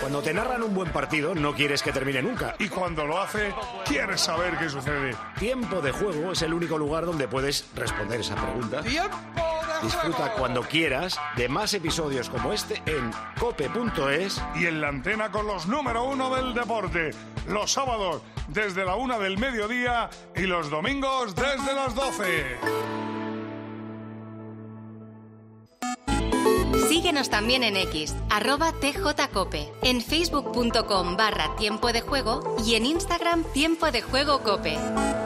Cuando te narran un buen partido, no quieres que termine nunca. Y cuando lo hace, quieres saber qué sucede. Tiempo de Juego es el único lugar donde puedes responder esa pregunta. ¡Tiempo de juego! Disfruta cuando quieras de más episodios como este en cope.es. Y en la antena con los número 1 del deporte. Los sábados desde la 1 del mediodía y los domingos desde las 12. Síguenos también en X, @tjcope, en facebook.com/tiempo de juego y en Instagram Tiempo de Juego Cope.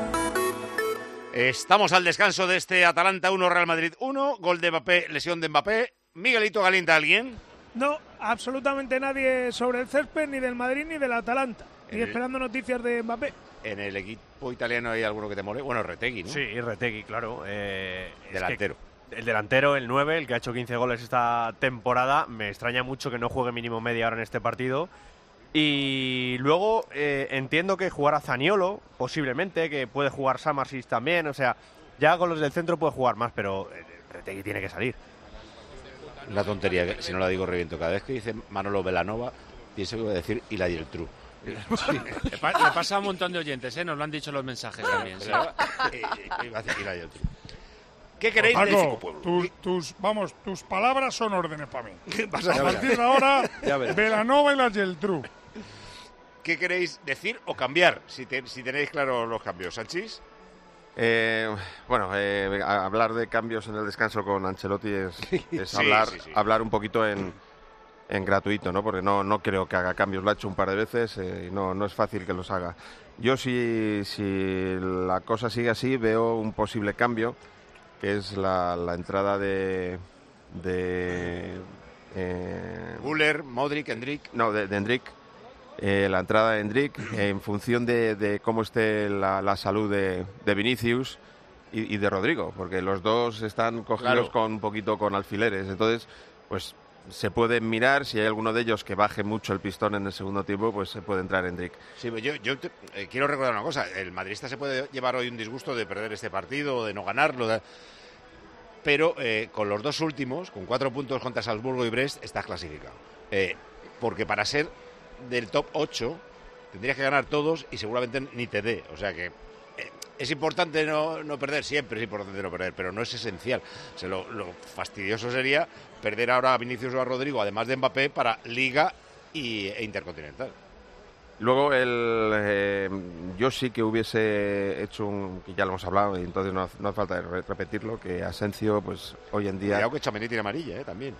Estamos al descanso de este Atalanta 1, Real Madrid 1, gol de Mbappé, lesión de Mbappé. Miguelito Galindo, ¿alguien? No, absolutamente nadie sobre el césped, ni del Madrid ni del Atalanta. Y esperando noticias de Mbappé. ¿En el equipo italiano hay alguno que te mole? Bueno, Retegui, ¿no? Sí, Retegui, claro. Delantero. El delantero, el 9, el que ha hecho 15 goles esta temporada. Me extraña mucho que no juegue mínimo media hora en este partido. Y luego entiendo que jugará Zaniolo, posiblemente, que puede jugar Samarsis también. O sea, ya con los del centro puede jugar más, pero Retegui tiene que salir. Una tontería, que si no la digo reviento. Cada vez que dice Manolo Belanova, pienso que voy a decir Ila Geltrú. Sí. Le pasa a un montón de oyentes, nos lo han dicho los mensajes también. ¿Sí? Iba a decir Ila Geltrú. ¿Qué queréis Paco, decir? tus palabras son órdenes para mí. ¿Qué pasa? A partir de ahora, Belanova y la Geltrú. ¿Qué queréis decir o cambiar? Si tenéis claro los cambios. ¿Sanchís? Hablar de cambios en el descanso con Ancelotti es Sí. hablar un poquito en gratuito, ¿no? Porque no creo que haga cambios. Lo ha hecho un par de veces y no es fácil que los haga. Yo si la cosa sigue así, veo un posible cambio, que es la entrada de Müller, Modric, Endrick. No, de Endrick. La entrada de Endrick en función de cómo esté la salud de Vinicius y de Rodrigo, porque los dos están cogidos Claro. un poquito con alfileres. Entonces, pues se puede mirar, si hay alguno de ellos que baje mucho el pistón en el segundo tiempo, pues se puede entrar Endrick. Sí, yo quiero recordar una cosa. El madridista se puede llevar hoy un disgusto de perder este partido o de no ganarlo, pero con los dos últimos, con 4 puntos contra Salzburgo y Brest, estás clasificado. Porque para ser del top 8 tendrías que ganar todos y seguramente ni te dé. O sea que es importante no perder, siempre es importante no perder, pero no es esencial. O sea, lo fastidioso sería perder ahora a Vinicius o a Rodrigo, además de Mbappé, para Liga e Intercontinental. Luego, yo sí que hubiese hecho que ya lo hemos hablado y entonces no hace falta repetirlo, que Asensio, pues hoy en día... Cuidado que Tchouaméni tiene amarilla, también.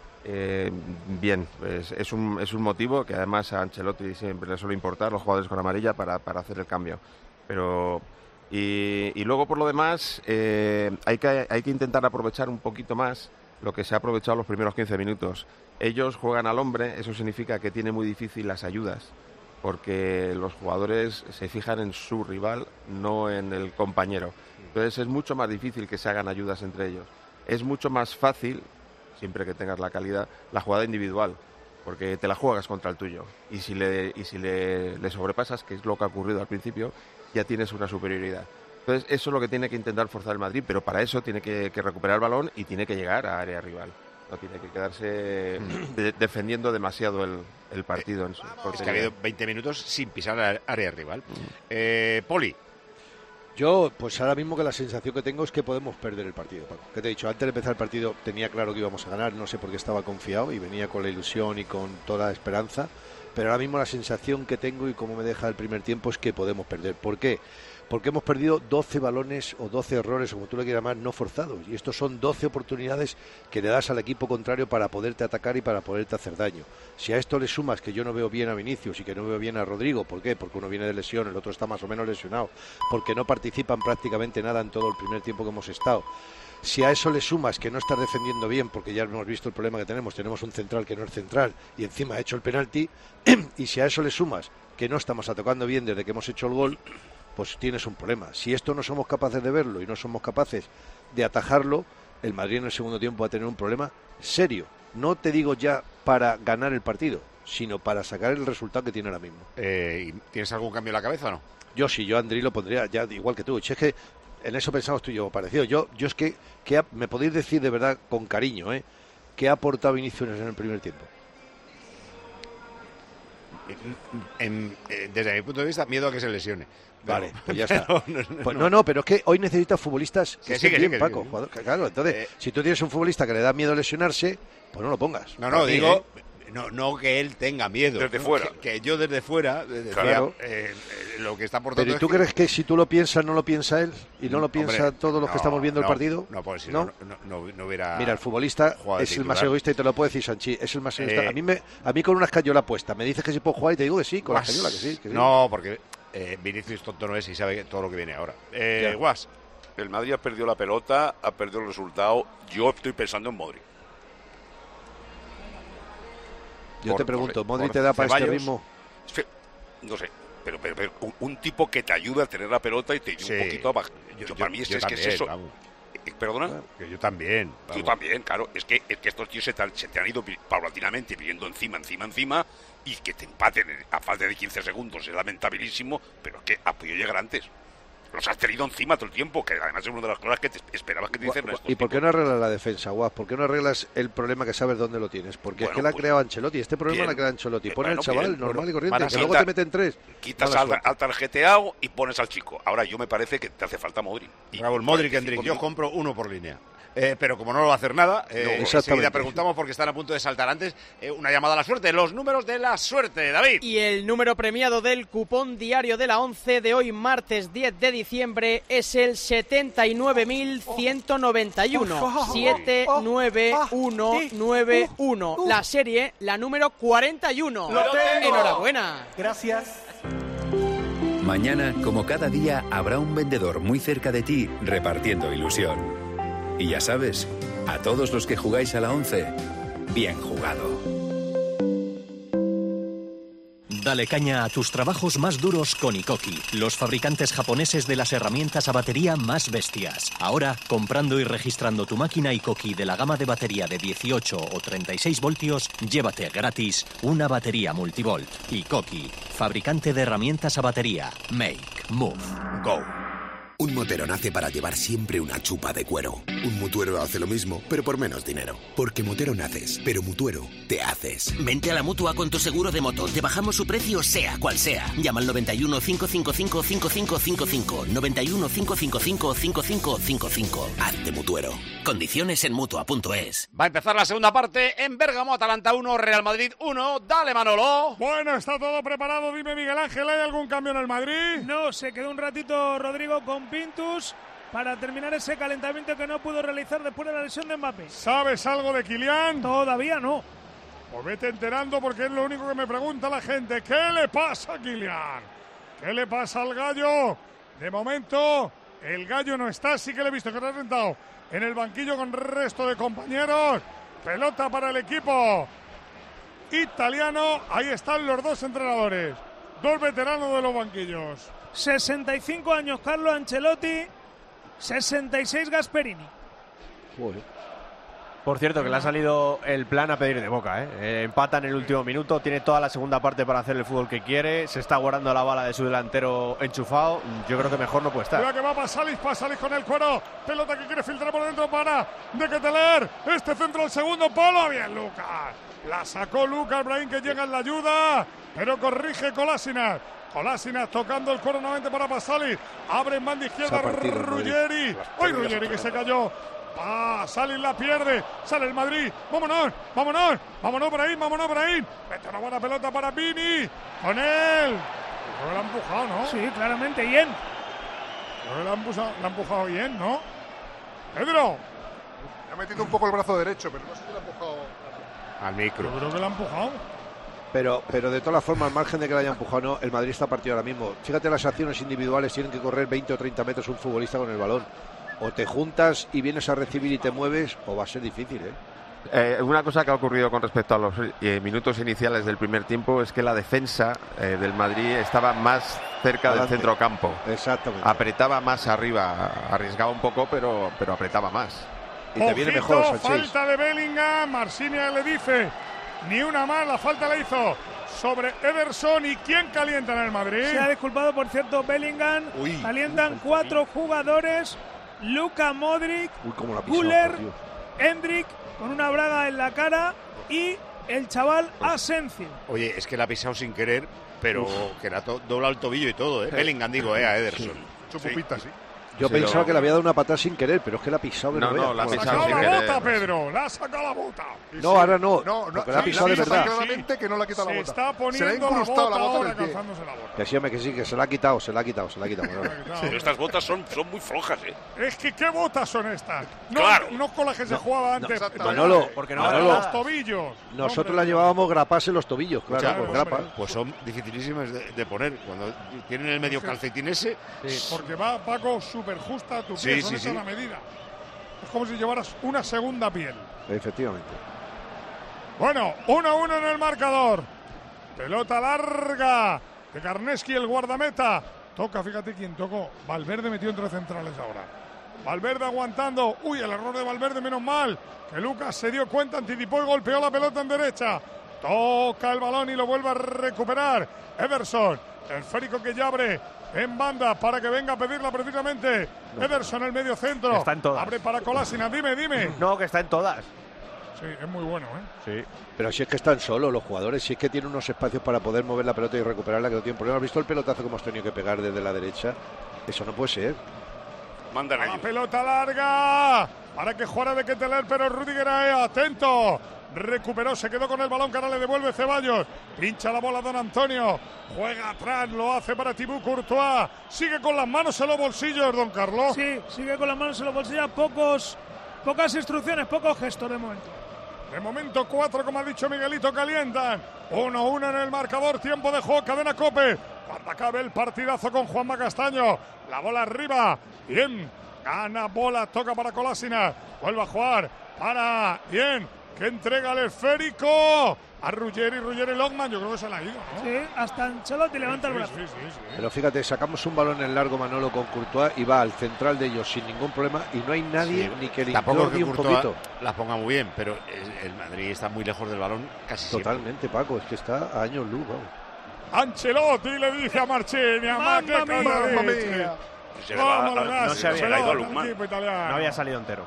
Bien, pues, es un motivo que además a Ancelotti siempre le suele importar los jugadores con amarilla para hacer el cambio. Pero... Y luego, por lo demás, hay que intentar aprovechar un poquito más lo que se ha aprovechado los primeros 15 minutos. Ellos juegan al hombre, eso significa que tiene muy difícil las ayudas, porque los jugadores se fijan en su rival, no en el compañero. Entonces es mucho más difícil que se hagan ayudas entre ellos. Es mucho más fácil, siempre que tengas la calidad, la jugada individual, porque te la juegas contra el tuyo. Y si le sobrepasas, que es lo que ha ocurrido al principio, ya tienes una superioridad. Entonces eso es lo que tiene que intentar forzar el Madrid, pero para eso tiene que recuperar el balón y tiene que llegar a área rival. No tiene que quedarse defendiendo demasiado el partido. Es que ha habido 20 minutos sin pisar la área rival. Poli. Yo, pues ahora mismo que la sensación que tengo es que podemos perder el partido, Paco. Que te he dicho, antes de empezar el partido tenía claro que íbamos a ganar, no sé por qué estaba confiado y venía con la ilusión y con toda la esperanza, pero ahora mismo la sensación que tengo y cómo me deja el primer tiempo es que podemos perder. ¿Por qué? Porque hemos perdido 12 balones o 12 errores, o como tú le quieras llamar, no forzados. Y estos son 12 oportunidades que le das al equipo contrario para poderte atacar y para poderte hacer daño. Si a esto le sumas que yo no veo bien a Vinicius y que no veo bien a Rodrigo, ¿por qué? Porque uno viene de lesión, el otro está más o menos lesionado, porque no participan prácticamente nada en todo el primer tiempo que hemos estado. Si a eso le sumas que no estás defendiendo bien, porque ya hemos visto el problema que tenemos un central que no es central y encima ha hecho el penalti, y si a eso le sumas que no estamos atacando bien desde que hemos hecho el gol, pues tienes un problema. Si esto no somos capaces de verlo y no somos capaces de atajarlo, el Madrid en el segundo tiempo va a tener un problema serio. No te digo ya para ganar el partido, sino para sacar el resultado que tiene ahora mismo. ¿Tienes algún cambio en la cabeza o no? Yo sí, yo a Andri lo pondría ya igual que tú. Si es que en eso pensamos tú y yo parecido. Yo es que me podéis decir de verdad con cariño, ¿qué ha aportado Vinicius en el primer tiempo? desde mi punto de vista, miedo a que se lesione. Vale, pues ya está. Pues no, pero es que hoy necesitas futbolistas que estén bien, Paco. Claro, entonces, si tú tienes un futbolista que le da miedo lesionarse, pues no lo pongas. No, digo... No que él tenga miedo. Desde fuera. Que yo desde fuera decía, claro. Lo que está aportando. Pero ¿y tú crees que si tú lo piensas, no lo piensa él? ¿Y no lo piensa todos los que estamos viendo el partido? No, pues si no hubiera. Mira, el futbolista es el más egoísta y te lo puede decir Sanchi. Es el más egoísta. A mí con una escayola puesta, me dices que si puedo jugar y te digo que sí, con la escayola que sí. No, porque Vinicius tonto no es y sabe todo lo que viene ahora. Guas. El Madrid ha perdido la pelota, ha perdido el resultado. Yo estoy pensando en Modric. Yo te pregunto, ¿Modric te da para este ritmo? No sé, pero un tipo que te ayuda a tener la pelota y te ayuda un poquito abajo. Para mí es eso. ¿Perdona? Claro, que yo también. Yo también, claro. Es que estos tíos se te han ido paulatinamente pidiendo encima, y que te empaten a falta de 15 segundos es lamentabilísimo, pero es que ha podido llegar antes. Los has tenido encima todo el tiempo, que además es una de las cosas que te esperabas que te hicieran estos ¿Y por qué no arreglas la defensa, Guas? ¿Por qué no arreglas el problema que sabes dónde lo tienes? Porque es que la ha creado Ancelotti. Este problema lo ha creado Ancelotti. Pone al chaval normal y corriente, que luego te meten 3. Quitas al tarjeteado y pones al chico. Ahora yo me parece que te hace falta Modric. Bravo, el Modric, Hendrik. Yo compro uno por línea. Pero como no lo va a hacer nada, enseguida preguntamos porque están a punto de saltar antes. Una llamada a la suerte, los números de la suerte, David. Y el número premiado del cupón diario de la 11 de hoy, martes 10 de diciembre, es el 79.191. 79191. La serie, la número 41. Enhorabuena. Gracias. Mañana, como cada día, habrá un vendedor muy cerca de ti repartiendo ilusión. Y ya sabes, a todos los que jugáis a la 11, bien jugado. Dale caña a tus trabajos más duros con Ikoki, los fabricantes japoneses de las herramientas a batería más bestias. Ahora, comprando y registrando tu máquina Ikoki de la gama de batería de 18 o 36 voltios, llévate gratis una batería multivolt. Ikoki, fabricante de herramientas a batería. Make, move, go. Un motero nace para llevar siempre una chupa de cuero. Un mutuero hace lo mismo, pero por menos dinero. Porque motero naces, pero mutuero te haces. Vente a la Mutua con tu seguro de moto. Te bajamos su precio sea cual sea. Llama al 91 555 5555. 91 555 5555. Hazte mutuero. Condiciones en Mutua.es. Va a empezar la segunda parte en Bérgamo. Atalanta 1, Real Madrid 1. Dale, Manolo. Bueno, está todo preparado. Dime, Miguel Ángel, ¿hay algún cambio en el Madrid? No, se quedó un ratito Rodrigo con Pintus para terminar ese calentamiento que no pudo realizar después de la lesión de Mbappé. ¿Sabes algo de Kylian? Todavía no. Pues vete enterando porque es lo único que me pregunta la gente. ¿Qué le pasa a Kylian? ¿Qué le pasa al gallo? De momento, el gallo no está, sí que le he visto que está sentado en el banquillo con el resto de compañeros. Pelota para el equipo italiano. Ahí están los dos entrenadores, dos veteranos de los banquillos. 65 años Carlo Ancelotti, 66 Gasperini. Por cierto, que le ha salido el plan a pedir de boca, empata en el último minuto, tiene toda la segunda parte para hacer el fútbol que quiere, se está guardando la bala de su delantero enchufado, yo creo que mejor no puede estar. Mira que va Pasalis con el cuero, pelota que quiere filtrar por dentro para De Ketelaere, este centro al segundo palo, bien Lucas, la sacó Lucas Brahim que llega en la ayuda, pero corrige Kolasinac. Kolasinac tocando el cuero nuevamente para Pasalis, abre en banda izquierda Ruggeri, hoy Ruggeri que se cayó. Salis la pierde, sale el Madrid, vámonos por ahí, mete una buena pelota para Vini, con él, creo que la ha empujado, ¿no? Sí, claramente, Yen. Creo que la ha empujado Yen, ¿no? Pedro. Le ha metido un poco el brazo derecho, pero no sé si le ha empujado al micro. Yo creo que la ha empujado. Pero de todas formas, al margen de que la haya empujado, no, el Madrid está partido ahora mismo. Fíjate, las acciones individuales tienen que correr 20 o 30 metros un futbolista con el balón. O te juntas y vienes a recibir y te mueves, o va a ser difícil, Una cosa que ha ocurrido con respecto a los minutos iniciales del primer tiempo es que la defensa del Madrid estaba más cerca del centrocampo. Exactamente. Apretaba más arriba, arriesgaba un poco, pero apretaba más. Y te viene mejor, Sánchez. Falta de Bellingham, Marciniak le dice, ni una más, la falta la hizo sobre Ederson. ¿Y quién calienta en el Madrid? Se ha disculpado, por cierto, Bellingham. Calientan 4 jugadores. Luka Modric, Güler, Hendrik con una braga en la cara y el chaval Asensio. Oye, es que la ha pisado sin querer, pero que la dobla el tobillo y todo, ¿eh? Bellingham, digo, a Ederson. Chupupita, sí. Yo pensaba que le había dado una patada sin querer, pero es que la ha pisado de No, la ha pisado sin ¡La querer. bota, Pedro! ¡La ha sacado la bota! No, ahora no. No, porque la ha pisado de verdad. claramente que no le ha quitado la Se bota. está Se le ha poniendo la incrustado bota la bota en ahora, el pie. calzándose la bota. Que sí, hombre, que sí, que se la ha quitado. Pero estas botas son muy flojas, ¿eh? Es que ¿qué botas son estas? No, Claro. no con las que se jugaba antes. Manolo, porque no Manolo, los tobillos. nosotros la llevábamos grapas en los tobillos, claro, Claro, con grapas. Pues son dificilísimas de poner. Cuando tienen el medio calcetín ese. Porque va, Paco, súper justa a tu Sí, pie, sí, esa sí. la medida. Es como si llevaras una segunda piel. Efectivamente. Bueno, 1-1 en el marcador. Pelota larga de Karneski, el guardameta. Toca, fíjate quién tocó. Valverde metió entre centrales ahora. Valverde aguantando. Uy, el error de Valverde, menos mal. Que Lucas se dio cuenta, anticipó y golpeó la pelota en derecha. Toca el balón y lo vuelve a recuperar Ederson. El esférico que ya abre en banda para que venga a pedirla precisamente. Ederson, el medio centro. Está en todas. Abre para Kolasinac, dime. No, que está en todas. Sí, es muy bueno, ¿eh? Sí. Pero si es que están solos los jugadores, si es que tienen unos espacios para poder mover la pelota y recuperarla, que no tienen problema. ¿Has visto el pelotazo que hemos tenido que pegar desde la derecha? Eso no puede ser. Mandan La ellos. pelota larga para que jugara de Ketteler, pero Rüdiger ahí, atento. Recuperó, se quedó con el balón que ahora le devuelve Ceballos. Pincha la bola Don Antonio. Juega atrás, lo hace para Thibaut Courtois. Sigue con las manos en los bolsillos, don Carlos. Sí, sigue con las manos en los bolsillos. Pocas instrucciones, pocos gestos de momento. De momento 4, como ha dicho Miguelito, calientan. 1-1 en el marcador, tiempo de juego, cadena COPE. Cuando acabe el partidazo con Juanma Castaño. La bola arriba, bien. Gana bola, toca para Kolasinac. Vuelve a jugar para, bien. Que entrega el esférico a Ruggeri Longman. Yo creo que se la ha ido, ¿no? Sí, hasta Ancelotti levanta el brazo. Sí. Pero fíjate, sacamos un balón en largo, Manolo, con Courtois y va al central de ellos sin ningún problema y no hay nadie Sí, ni que le tampoco es incluya que un Courtois poquito. la ponga muy bien, pero el Madrid está muy lejos del balón casi Totalmente, Paco, es que está a años luz, vamos. Ancelotti le dice a Marchini, a Mamma Macche, mia. Mamma mia. Se le va- no se había le ha ido a el Lukman. equipo italiano. No había salido entero.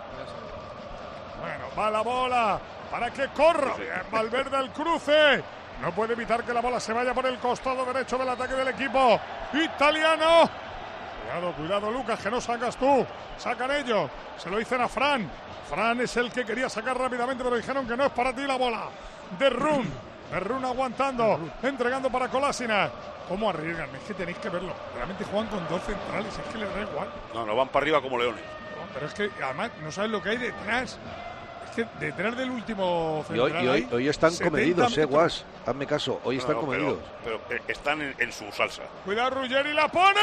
Bueno, va la bola para que corra. Bien, Valverde al cruce. No puede evitar que la bola se vaya por el costado derecho del ataque del equipo italiano. Cuidado, Lucas, que no sacas tú. Sacan ellos. Se lo dicen a Fran. Fran es el que quería sacar rápidamente, pero dijeron que no es para ti la bola. De Run aguantando, entregando para Kolasinac. ¿Cómo arriesgan? Es que tenéis que verlo. Realmente juegan con dos centrales, es que les da igual. No, van para arriba como leones. No, pero es que además no sabes lo que hay detrás. Es que detrás del último Y central hoy están 70 comedidos, metros. Guas. Hazme caso, hoy están comedidos. Pero están en su salsa. Cuidado, Ruggeri la pone.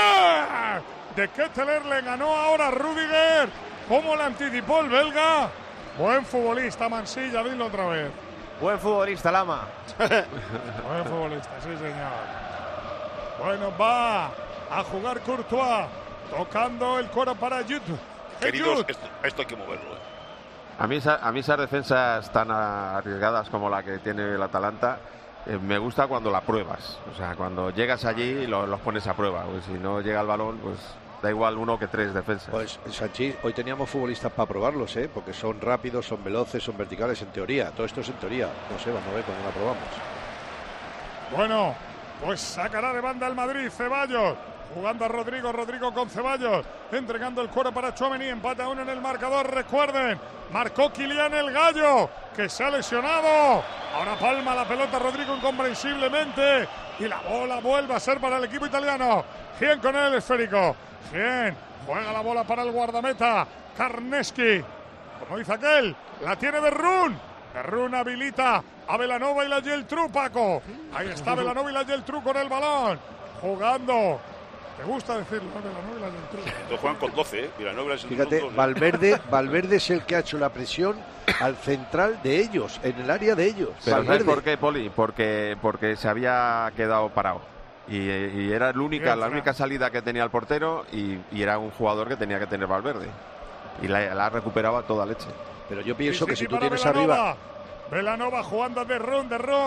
De Ketteler le ganó ahora Rüdiger. ¿Cómo la anticipó el belga? Buen futbolista, Mansilla, dilo otra vez. Buen futbolista, Lama. Buen futbolista, sí señor. Bueno, va a jugar Courtois. Tocando el coro para Jude. Queridos, esto hay que moverlo. A mí esas defensas tan arriesgadas como la que tiene el Atalanta, me gusta cuando la pruebas. O sea, cuando llegas allí los pones a prueba. Pues si no llega el balón, pues da igual uno que tres defensas. Pues, Sanchi, hoy teníamos futbolistas para probarlos, porque son rápidos, son veloces, son verticales, en teoría. Todo esto es en teoría. No sé, vamos a ver cuando la probamos. Bueno, pues sacará de banda el Madrid, Ceballos. Jugando a Rodrigo con Ceballos, entregando el cuero para Tchouaméni, empate a 1 en el marcador, recuerden, marcó Kylian el Gallo, que se ha lesionado, ahora palma la pelota Rodrigo incomprensiblemente, y la bola vuelve a ser para el equipo italiano, Gien con el esférico, Gien, juega la bola para el guardameta, Karneski, como dice aquel, la tiene de Run habilita a Belanova y la Geltrú, Paco, ahí está Belanova y la Geltrú con el balón, jugando. Me gusta decirlo, Belanova y la Geltrú. Entonces juegan con 12, ¿eh? Belanova y la Geltrú Fíjate, con 12. Valverde es el que ha hecho la presión al central de ellos, en el área de ellos. Pero ¿sabes Valverde. por qué, Poli? Porque se había quedado parado. Y era la única salida que tenía el portero y era un jugador que tenía que tener Valverde. Y la recuperaba toda leche. Pero yo pienso que si tú para tienes Belanova. arriba... Belanova jugando de Run.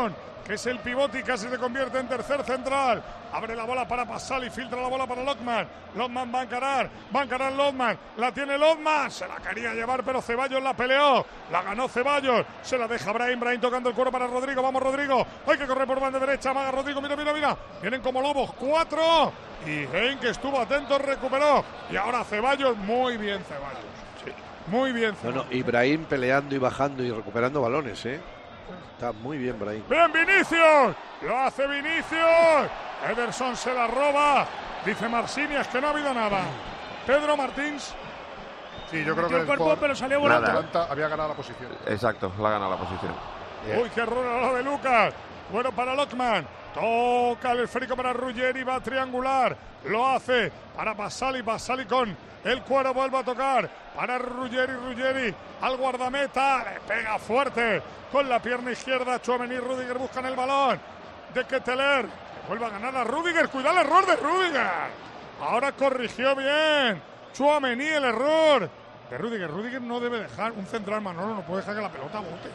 que es el pivote y casi se convierte en tercer central. Abre la bola para Pasal y filtra la bola para Lokman. Lokman va a encarar Lokman. La tiene Lokman, se la quería llevar, pero Ceballos la peleó. La ganó Ceballos, se la deja Brahim tocando el cuero para Rodrigo. Vamos, Rodrigo, hay que correr por banda derecha. Amaga Rodrigo, mira. Vienen como lobos, 4. Y Hein, que estuvo atento, recuperó. Y ahora Ceballos, muy bien Ceballos. Sí. Muy bien Ceballos. Ibrahim peleando y bajando y recuperando balones, Está muy bien Brahim. ¡Bien, Vinicius! ¡Lo hace Vinicius! Ederson se la roba. Dice Marcinias que no ha habido nada. Pedro Martins. Sí, yo creo que el cuerpo, pero salió volando. Atalanta había ganado la posición. Exacto, la ha ganado la posición. Uy, qué error lo de Lucas. Bueno para Lokman. Toca el esférico para Ruggeri, va triangular. Lo hace para Pasali con el cuero, vuelve a tocar para Ruggeri al guardameta. Le pega fuerte con la pierna izquierda. Tchouaméni y Rüdiger buscan el balón. De Ketteler. Vuelve a ganar a Rüdiger. Cuidado el error de Rüdiger. Ahora corrigió bien Tchouaméni el error de Rüdiger. Rüdiger no debe dejar un central, Manolo, no puede dejar que la pelota bote.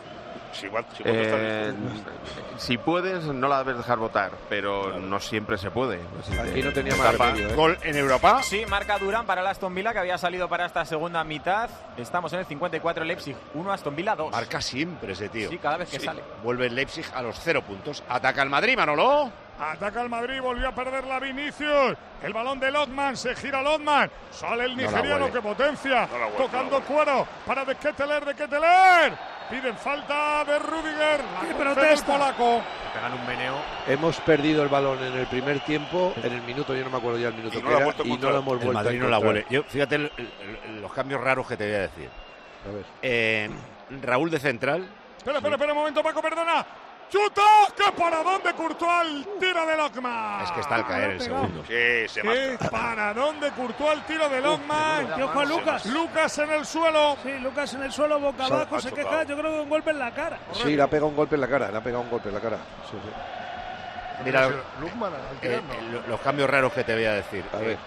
Si puedes, no la debes dejar votar, pero no siempre se puede. Aquí no tenía más remedio, ¿Gol en Europa? Sí, marca Durán para el Aston Villa, que había salido para esta segunda mitad. Estamos en el 54, Leipzig 1, Aston Villa 2. Marca siempre ese tío. Sí, cada vez que sale. Vuelve el Leipzig a los 0 puntos. Ataca el Madrid, Manolo. Ataca el Madrid, volvió a perder la Vinicius. El balón de Lokman, se gira Lokman. Sale el nigeriano que potencia. Tocando cuero para De Ketteler. Piden falta de Rüdiger. La protesta polaco. Pegan un meneo. Hemos perdido el balón en el primer tiempo, en el minuto, yo no me acuerdo ya el minuto que era, y no lo hemos vuelto a encontrar. El Madrid no la vuelve. Fíjate los cambios raros que te voy a decir. A ver. Raúl de central. Espera un momento, Paco, perdona. ¡Chuta! ¡Qué paradón de Courtois! El tiro de Lokman. Es que está al caer el segundo. Sí, se ¡Qué paradón de Courtois! El tiro de Lokman. Y ojo a Lucas. Lucas en el suelo. Sí, Lucas en el suelo, boca abajo, se queja. Yo creo que un golpe en la cara. Sí, le ha pegado un golpe en la cara. Sí. Mira, los cambios raros que te voy a decir. A ver.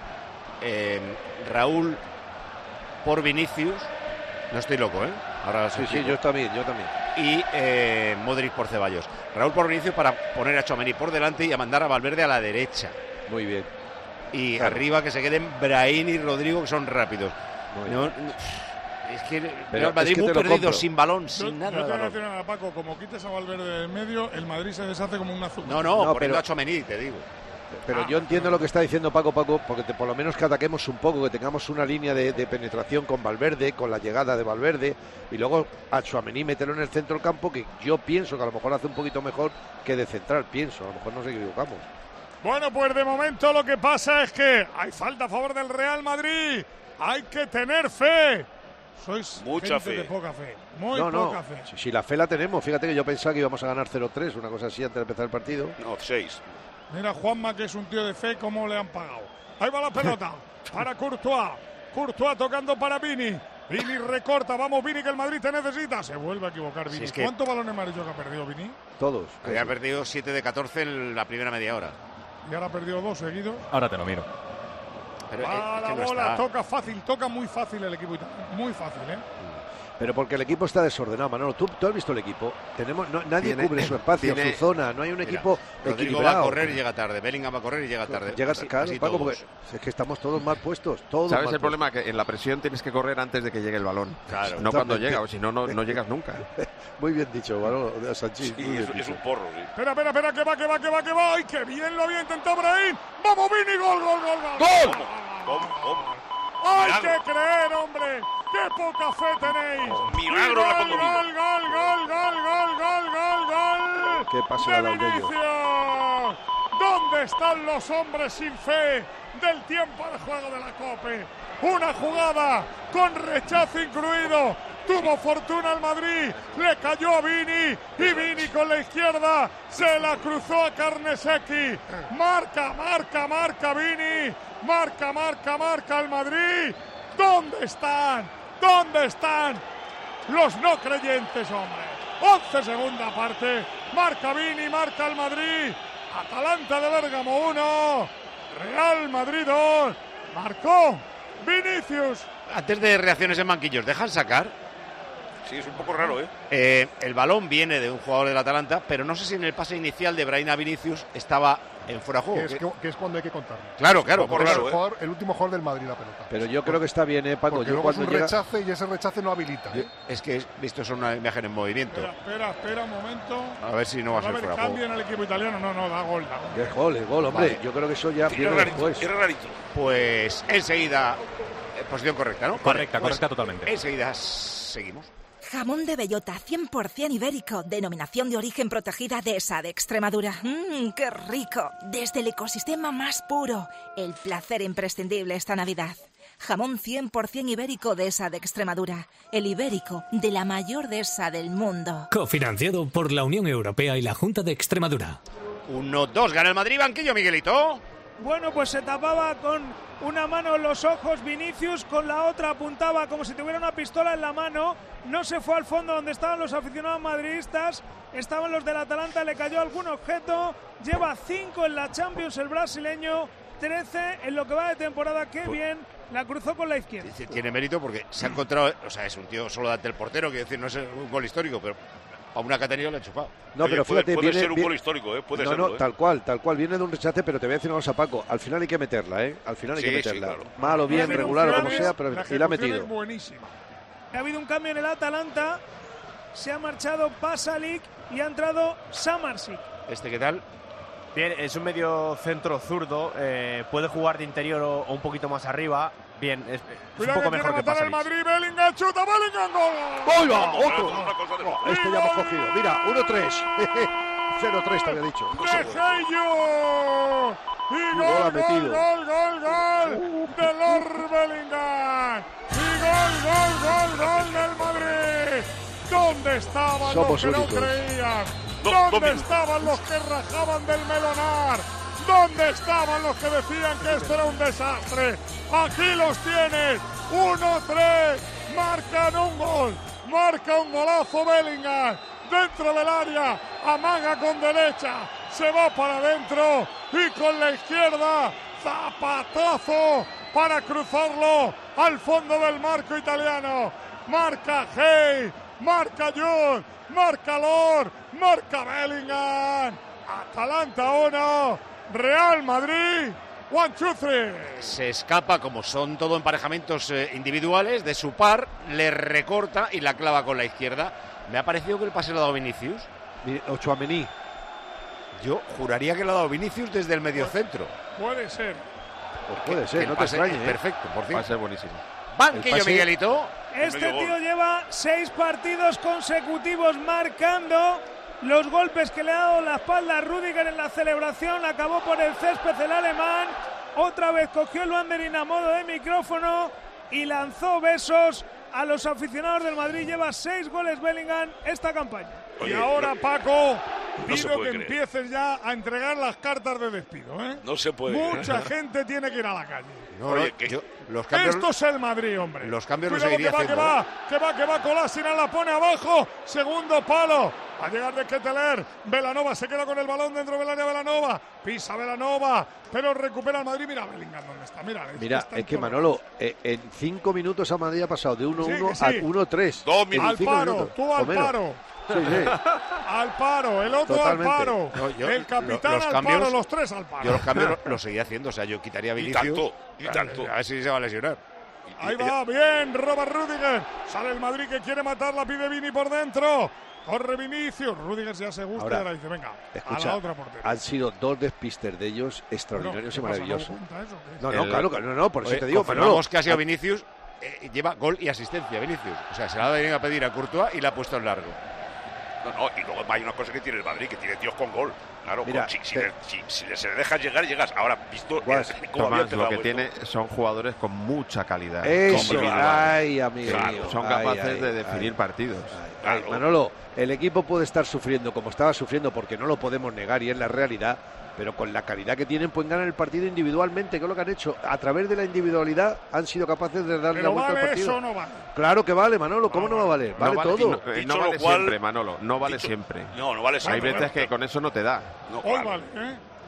Raúl por Vinicius. No estoy loco, Ahora sí, yo también. Y Modric por Ceballos. Raúl por Vinicius para poner a Tchouaméni por delante y a mandar a Valverde a la derecha. Muy bien. Y arriba que se queden Brahim y Rodrigo, que son rápidos. Es que el Madrid muy perdido, sin balón, sin nada. No te voy a decir nada, Paco. Como quites a Valverde del medio, el Madrid se deshace como un azul. No, poniendo a Tchouaméni, te digo. Pero yo entiendo lo que está diciendo Paco, porque por lo menos que ataquemos un poco, que tengamos una línea de penetración con Valverde, con la llegada de Valverde, y luego a Tchouaméni meterlo en el centro del campo, que yo pienso que a lo mejor hace un poquito mejor que de central, a lo mejor nos equivocamos. Bueno, pues de momento lo que pasa es que hay falta a favor del Real Madrid. Hay que tener fe. Sois mucha gente fe. De poca fe. Poca fe. Si la fe la tenemos, fíjate que yo pensaba que íbamos a ganar 0-3, una cosa así antes de empezar el partido. No, 6. Mira Juanma, que es un tío de fe, cómo le han pagado. Ahí va la pelota para Courtois. Courtois tocando para Vini. Vini recorta, vamos Vini, que el Madrid te necesita. Se vuelve a equivocar Vini. ¿Cuántos balones amarillos que ha perdido Vini? Todos. Había perdido 7 de 14 en la primera media hora. Y ahora ha perdido 2 seguidos. Ahora te lo miro. Pero la bola, toca fácil, toca muy fácil el equipo italiano. Muy fácil, Pero porque el equipo está desordenado, Manolo. ¿Tú has visto el equipo? Nadie cubre su espacio, su zona. No hay un equipo Rodrigo equilibrado. va a correr y llega tarde. Bellingham va a correr y llega tarde. Claro, Paco, porque es que estamos todos mal puestos. ¿Sabes el problema? Que en la presión tienes que correr antes de que llegue el balón. Claro. No cuando llega, o si no, no llegas nunca. Muy bien dicho, Manolo. Sanchís. Sí, es un porro, sí. Espera, que va. ¡Ay, qué bien lo había intentado Brahim! ¡Vamos, Vini! ¡Gol! ¿Cómo? ¡Hay que creer, hombre! ¡Qué poca fe tenéis! Milagro la Paco ¡Gol! ¡Qué paso de al Laudello! ¿Dónde están los hombres sin fe del tiempo de juego de la COPE? Una jugada con rechazo incluido. Tuvo fortuna el Madrid, le cayó a Vini y Vini con la izquierda se la cruzó a Carnesecchi. Marca Vini, marca el Madrid. ¿Dónde están los no creyentes, hombre? 11 segunda parte, marca Vini, marca el Madrid. Atalanta de Bérgamo 1, Real Madrid 2, marcó Vinicius. Antes de reacciones en banquillos, ¿dejan sacar? Sí, es un poco raro, ¿eh? El balón viene de un jugador del Atalanta, pero no sé si en el pase inicial de Brahim a Vinicius estaba en fuera de juego. Que es cuando hay que contarlo. Claro. El último jugador del Madrid la pelota. Pero yo creo que está bien, Paco. Porque luego es un rechace y ese rechace no habilita. Es que visto es una imagen en movimiento. Espera un momento. A ver si no va a ser fuera de juego. Cambio en el equipo italiano. No, da gol. Es gol, hombre. Vale. Yo creo que eso ya viene después. Era rarito. Pues enseguida, posición correcta, ¿no? Correcta totalmente. Enseguida seguimos. Jamón de bellota 100% ibérico, denominación de origen protegida Dehesa de Extremadura. ¡Qué rico! Desde el ecosistema más puro, el placer imprescindible esta Navidad. Jamón 100% ibérico Dehesa de Extremadura, el ibérico de la mayor dehesa del mundo. Cofinanciado por la Unión Europea y la Junta de Extremadura. 1-2, gana el Madrid, banquillo, Miguelito. Bueno, pues se tapaba con una mano los ojos Vinicius, con la otra apuntaba como si tuviera una pistola en la mano. No se fue al fondo donde estaban los aficionados madridistas, estaban los del Atalanta, le cayó algún objeto. Lleva 5 en la Champions el brasileño, 13 en lo que va de temporada. Qué bien, la cruzó con la izquierda. Tiene mérito porque se ha encontrado, o sea, es un tío solo ante el portero, quiero decir, no es un gol histórico, pero a una que ha tenido le ha chupado. No, pero fíjate, puede ser un gol histórico, puede serlo. Tal cual, viene de un rechace, pero te voy a decir una cosa, Paco, al final hay que meterla, al final hay que meterla. Sí, claro. Mal o bien, regular o como sea, pero y la ha metido. Es buenísima. Ha habido un cambio en el Atalanta, se ha marchado Pasalic y ha entrado Samarsic. ¿Qué tal? Bien, es un medio centro zurdo, puede jugar de interior o un poquito más arriba. Bien, es un poco mejor que Pasalic. El Madrid, Bellingham, chuta, Bellingham, gol. ¡Ahí va! ¡Otro! Este ya hemos cogido. Mira, 1-3. 0-3 te había dicho. ¡Dejeyo! Y gol de Lord Bellingham. Y gol del Madrid. ¿Dónde estaban los que no creían? ¿Dónde estaban los que rajaban del melonar? ¿Dónde estaban los que decían que esto era un desastre? Aquí los tienes. 1-3. Marcan un gol. Marca un golazo Bellingham. Dentro del área. Amaga con derecha. Se va para adentro. Y con la izquierda. Zapatazo para cruzarlo al fondo del marco italiano. Marca Hey. Marca Jun. Marca Lord. Marca Bellingham. Atalanta 1. Real Madrid, 1, 2, 3. Se escapa, como son todo emparejamientos individuales, de su par, le recorta y la clava con la izquierda. Me ha parecido que el pase lo ha dado Vinicius. Tchouaméni. Yo juraría que lo ha dado Vinicius desde el mediocentro. Puede ser. Pues puede ser, no te extrañes. Perfecto, por fin. Pase buenísimo. Banquillo, Miguelito. Este tío lleva 6 partidos consecutivos marcando. Los golpes que le ha dado la espalda a Rüdiger en la celebración, acabó por el césped el alemán. Otra vez cogió el banderín a modo de micrófono y lanzó besos a los aficionados del Madrid. Lleva 6 goles Bellingham esta campaña. Y ahora, Paco, pido que empieces ya a entregar las cartas de despido. No se puede. Mucha gente tiene que ir a la calle. Los cambios, esto es el Madrid, hombre. Los cambios los Cuidado, seguiría haciendo. Que va, Kolasinac la pone abajo. Segundo palo. A llegar de Keteler. Velanova se queda con el balón dentro del área. Velanova. Pisa Velanova. Pero recupera el Madrid. Mira Bellingham dónde está. Mira, es que Manolo, en 5 minutos a Madrid ha pasado de 1-1 a 1-3. 2 minutos. Al paro, tú al paro. Sí. Al paro, el otro totalmente. Al paro. El capitán al paro, los 3 al paro. Yo los cambios los seguía haciendo. O sea, yo quitaría a Vinicius. Y tanto. A ver si se va a lesionar. Ahí va, bien, roba Rüdiger. Sale el Madrid que quiere matarla, pide Vini por dentro. Corre Vinicius. Rüdiger ya se gusta. Ahora, y ahora dice, venga, escucha, a la otra portería. Han sido 2 despistes de ellos extraordinarios y maravillosos. No, claro, por eso te digo, Manolo. Que ha sido Vinicius, lleva gol y asistencia, Vinicius. O sea, se la ha venido a pedir a Courtois y la ha puesto en largo. No, y luego hay una cosa que tiene el Madrid, que tiene tíos con gol. Claro, mira, si se le dejas llegar, llegas. Ahora, visto Tomás, lo que tiene son jugadores con mucha calidad. Eso, ay, amigo mío. Son capaces de definir partidos. Claro. Manolo, el equipo puede estar sufriendo como estaba sufriendo, porque no lo podemos negar y es la realidad, pero con la calidad que tienen pueden ganar el partido individualmente, que es lo que han hecho. A través de la individualidad han sido capaces de darle la vuelta al partido. ¿Eso no vale? Claro que vale, Manolo, ¿cómo no va a valer? Vale todo. No vale siempre, Manolo, no vale siempre. No vale siempre. Hay veces que con eso no te da. Hoy vale,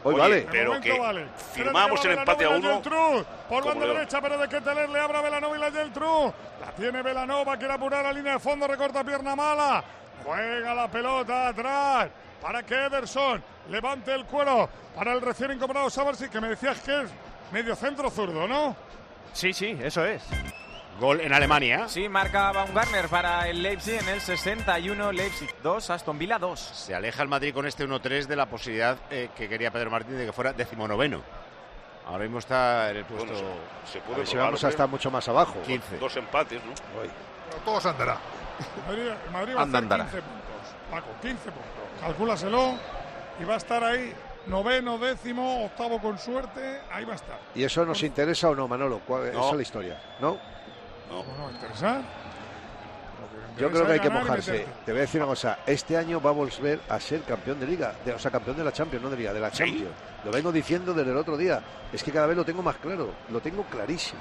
Hoy Oye, vale. pero que vale. firmamos el empate a 1. Por como banda León. derecha, pero de Keteler le abre a Belanova y la Geltrú. La tiene Belanova, quiere apurar a línea de fondo, recorta pierna mala. Juega la pelota atrás para que Ederson levante el cuero para el recién incorporado Sabarsi, que me decías que es medio centro zurdo, ¿no? Sí, eso es. Gol en Alemania. Sí, marca Baumgartner para el Leipzig en el 61. Leipzig 2, Aston Villa 2. Se aleja el Madrid con este 1-3 de la posibilidad que quería Pedro Martín de que fuera 19º. Ahora mismo está en el puesto. Bueno, se A puede ver si probar, vamos a estar mucho más abajo. 15. 2 empates, ¿no? Pero todo se andará. El Madrid va a hacer 15 puntos. Paco, 15 puntos. Calcúlaselo y va a estar ahí. 9º, 10º, 8º con suerte. Ahí va a estar. ¿Y eso nos interesa o no, Manolo? ¿Cuál No. esa es la historia? ¿No? No, interesar. Yo creo que hay que mojarse. Te voy a decir una cosa. Este año va a volver a ser campeón de Liga. O sea, campeón de la Champions, no de Liga, de la Champions. Lo vengo diciendo desde el otro día. Es que cada vez lo tengo más claro. Lo tengo clarísimo.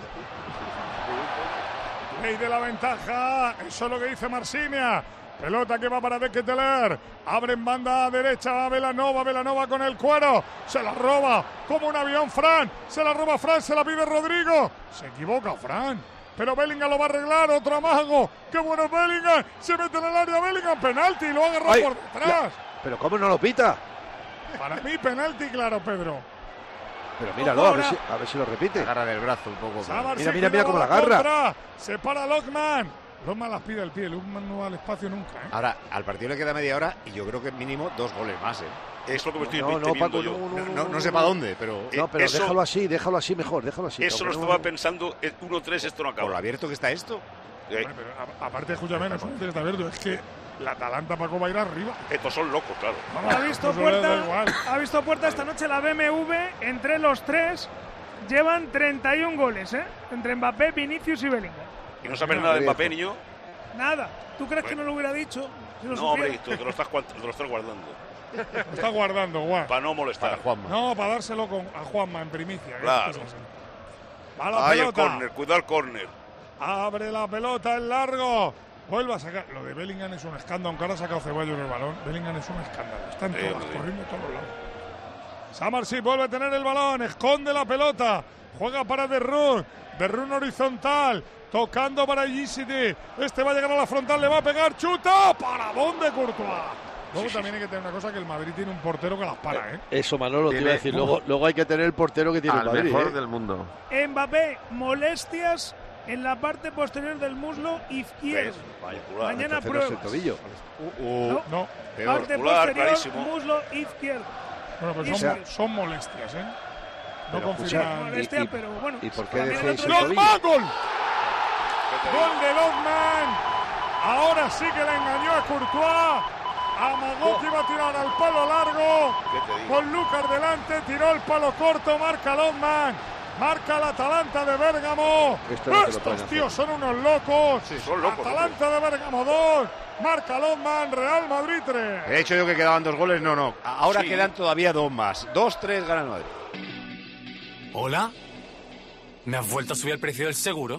Ley de la ventaja. Eso es lo que dice Marsinia. Pelota que va para De Keteler. Abre en banda derecha. Va Belanova. Belanova con el cuero. Se la roba como un avión Fran. Se la roba Fran. Se la pide Rodrigo. Se equivoca Fran. Pero Bellingham lo va a arreglar. Otro amago. ¡Qué bueno es Bellingham! Se mete en el área Bellingham. Penalti. Lo agarra Ay, por detrás. Pero ¿cómo no lo pita? Para mí, penalti, claro, Pedro. Pero míralo, a ver si lo repite. Agarra del brazo un poco. Mira cómo la agarra. Contra. Se para Lockman. Lockman las pide al pie. Lockman no va al espacio nunca, ¿eh? Ahora, al partido le queda media hora y yo creo que mínimo 2 goles más, ¿eh? Es lo que me estoy No, temiendo Paco, yo. No sé para dónde, pero... No, pero eso- déjalo así mejor, déjalo así. Eso lo Aunque estaba pensando, el 1-3 esto no Por acaba. lo abierto que está esto. Bueno, pero aparte, escúchame, no solamente está abierto, es que la Atalanta, Paco, va a ir arriba. Estos son locos, claro. Ha visto Eso les da igual. puerta, ha visto puerta esta noche la BMW. Entre los tres llevan 31 goles, ¿eh? Entre Mbappé, Vinicius y Bellingham. Y no sabes nada de Mbappé ni yo. Nada. ¿Tú crees que no lo hubiera dicho? Si lo No, supiera. hombre, tú te lo estás guardando. Lo está guardando, Juan. Para no molestar. No, para dárselo a Juanma en primicia. Claro. Es así. Va la Ay, el pelota. córner, cuidado el córner. Abre la pelota en largo. Vuelve a sacar. Lo de Bellingham es un escándalo. Aunque ahora ha sacado Ceballos el balón. Bellingham es un escándalo. Está en todas, corriendo a todos lados. Samarsi vuelve a tener el balón. Esconde la pelota. Juega para Derrún. Derrún horizontal. Tocando para Gisity. Este va a llegar a la frontal. Le va a pegar. Chuta. ¿Para dónde, Courtois? Luego también hay que tener una cosa, que el Madrid tiene un portero que las para, ¿eh? Eso, Manolo, te iba a decir. Luego hay que tener el portero que tiene el Al Madrid. mejor del mundo. Mbappé, molestias en la parte posterior del muslo izquierdo. Mañana Entonces no es pruebas. el tobillo. No. Parte Muscular, posterior, clarísimo. muslo izquierdo. Bueno, pues Y son molestias, ¿eh? No Pero, confirma. escucha, molestia, pero bueno. ¿Y por qué también el decís otro- el tobillo? ¡Lockman! ¡Gol! ¡Gol de Lockman! Ahora sí que le engañó a Courtois. Amagó que iba a tirar al palo largo. Con Lucas delante, tiró el palo corto, marca Lockman. Marca la Atalanta de Bérgamo. Esto no te lo Estos pueden tíos son unos locos. son locos, Atalanta de Bérgamo 2. Marca Lockman, Real Madrid 3. He dicho yo que quedaban 2 goles, no. Ahora Sí. quedan todavía 2 más. 2-3 gana el Madrid. ¿Hola? ¿Me has vuelto a subir el precio del seguro?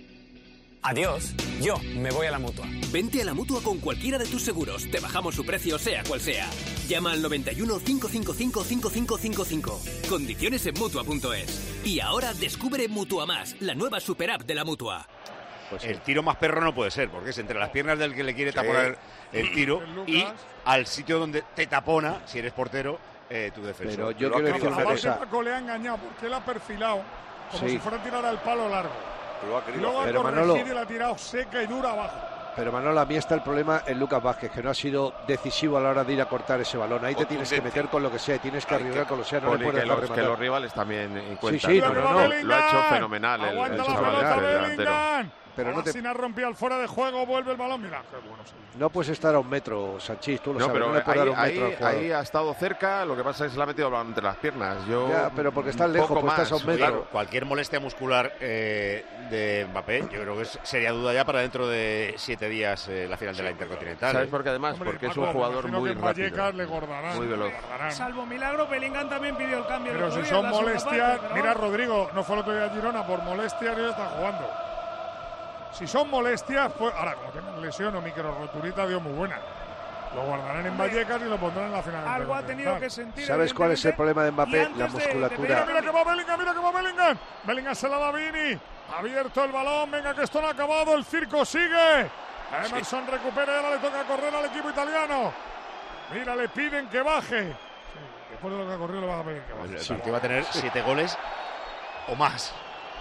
Adiós, yo me voy a la Mutua. Vente a la Mutua con cualquiera de tus seguros. Te bajamos su precio, sea cual sea. Llama al 91 555 5555. Condiciones en Mutua.es. Y ahora descubre Mutua Más, la nueva super app de la Mutua. Pues el tiro más perro no puede ser, porque es entre las piernas del que le quiere taponar el tiro y al sitio donde te tapona, si eres portero, tu defensor. Pero yo quiero decir una Aparte, cosa. Paco le ha engañado porque él ha perfilado como Sí. si fuera a tirar al palo largo. Y luego ha Pero, corregido Manolo, y la ha tirado seca y dura abajo. Pero Manolo, a mí está el problema en Lucas Vázquez, que no ha sido decisivo a la hora de ir a cortar ese balón. Ahí te tienes que meter con lo que sea, y tienes que arriesgar con lo que sea, no le Poli, puedes que dejar los rematar. rivales también en cuenta. sí, pero pero no, no. lo ha hecho fenomenal el Aguanta la chaval pelota este, el delantero. Bellingham. Pero no te- Sin rompido al fuera de juego, vuelve el balón. Mira, qué bueno. No puedes estar a un metro, Sanchís, tú lo No, sabes, pero no le puedes dar un ahí, metro al jugador. ahí ha estado cerca, lo que pasa es que se le ha metido el balón entre las piernas. Yo, Ya, pero porque estás un lejos, poco pues estás a un más, metro. claro. Cualquier molestia muscular de Mbappé, yo creo que sería duda ya para dentro de 7 días la final de la Intercontinental. ¿Sabes por qué además? Hombre, Porque es Paco, un jugador imagino muy que en rápido. Vallecas le gordarán. Muy veloz. Salvo milagro, Bellingham también pidió el cambio. Pero el otro si día, son en la segunda molestias, parte, pero mira vamos. Rodrigo, no fue el otro día a Girona, por molestias ya está jugando. Si son molestias, pues ahora como tienen lesión o micro roturita, dio muy buena. Lo guardarán en Vallecas y lo pondrán en la final. Algo ha tenido que sentir. ¿Sabes cuál es el problema de Mbappé? La musculatura. Mira que va Bellingham. Bellingham se la da a Vini. Abierto el balón. Venga, que esto no ha acabado. El circo sigue. Emerson recupera y ahora le toca correr al equipo italiano. Mira, le piden que baje. Sí, después de lo que ha corrido le van a pedir que baje. Sí, que va a tener 7 goles o más.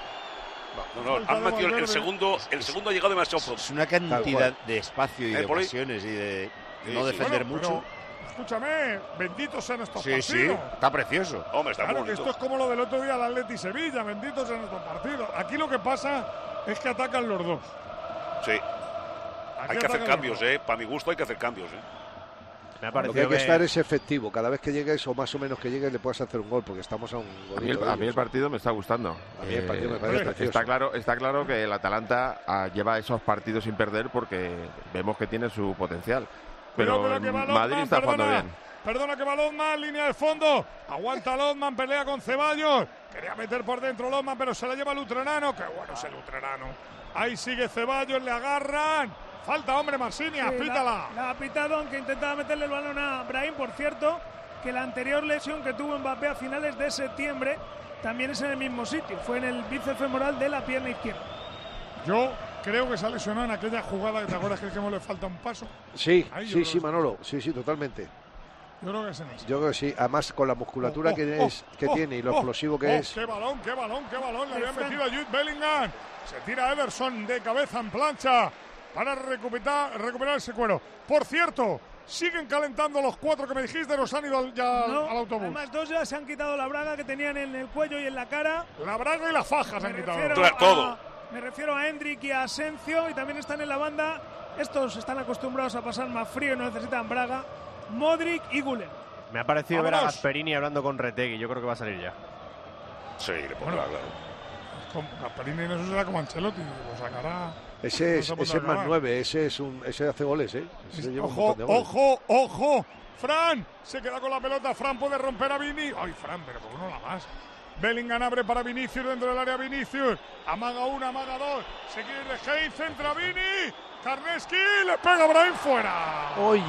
No, han metido el segundo ha llegado demasiado pronto. Es una cantidad de espacio y de ocasiones y de no defender mucho. Escúchame, benditos sean estos partidos. Sí, está precioso. Hombre, está claro, bonito. Esto es como lo del otro día al Atleti Sevilla, benditos sean estos partidos. Aquí lo que pasa es que atacan los dos. Sí. Hay que hacer cambios, para mi gusto hay que hacer cambios, Lo que hay que estar es efectivo. Cada vez que llegues, o más o menos que llegues, le puedas hacer un gol, porque estamos a un golito. A mí el partido me está gustando. A mí el partido me parece precioso. Está claro que el Atalanta lleva esos partidos sin perder porque vemos que tiene su potencial. Pero Madrid está jugando bien. Perdona que va Lotman, línea de fondo. Aguanta Lotman, pelea con Ceballos. Quería meter por dentro Lotman, pero se la lleva el utrerano. Qué bueno es el utrerano. Ahí sigue Ceballos, le agarran. Falta, hombre, Marsini, apítala. La ha pitado, aunque intentaba meterle el balón a Brahim. Por cierto, que la anterior lesión que tuvo Mbappé a finales de septiembre también es en el mismo sitio. Fue en el bíceps femoral de la pierna izquierda. Yo creo que se ha lesionado en aquella jugada. ¿Te acuerdas que le falta un paso? Sí, Manolo. Sí, totalmente. Yo creo que es en eso. Yo creo que sí. Además, con la musculatura que tiene y lo explosivo que es. ¡Qué balón! Le había metido a Jude Bellingham. Se tira Ederson de cabeza en plancha para recuperar ese cuero. Por cierto, siguen calentando los 4 que me dijiste, nos han ido ya al autobús. Además, 2 ya se han quitado la braga que tenían en el cuello y en la cara. La braga y la faja se han quitado. Todo. Me refiero a Hendrik y a Asencio, y también están en la banda. Estos están acostumbrados a pasar más frío y no necesitan braga. Modric y Güler. Me ha parecido ver a Gasperini hablando con Retegui. Yo creo que va a salir ya. Sí, le pondrá, claro. Gasperini no será como Ancelotti, lo sacará. Ese es más 9, ese hace goles, Ese lleva un montón de goles. ¡Ojo! Fran, se queda con la pelota. Fran puede romper a Vini. ¡Ay, Fran, pero por uno la más! Bellingham abre para Vinicius dentro del área. Vinicius amaga 1, amaga 2. Se quiere de Heinz, centra Vini. Karneski le pega a Brahim fuera. ¡Uy!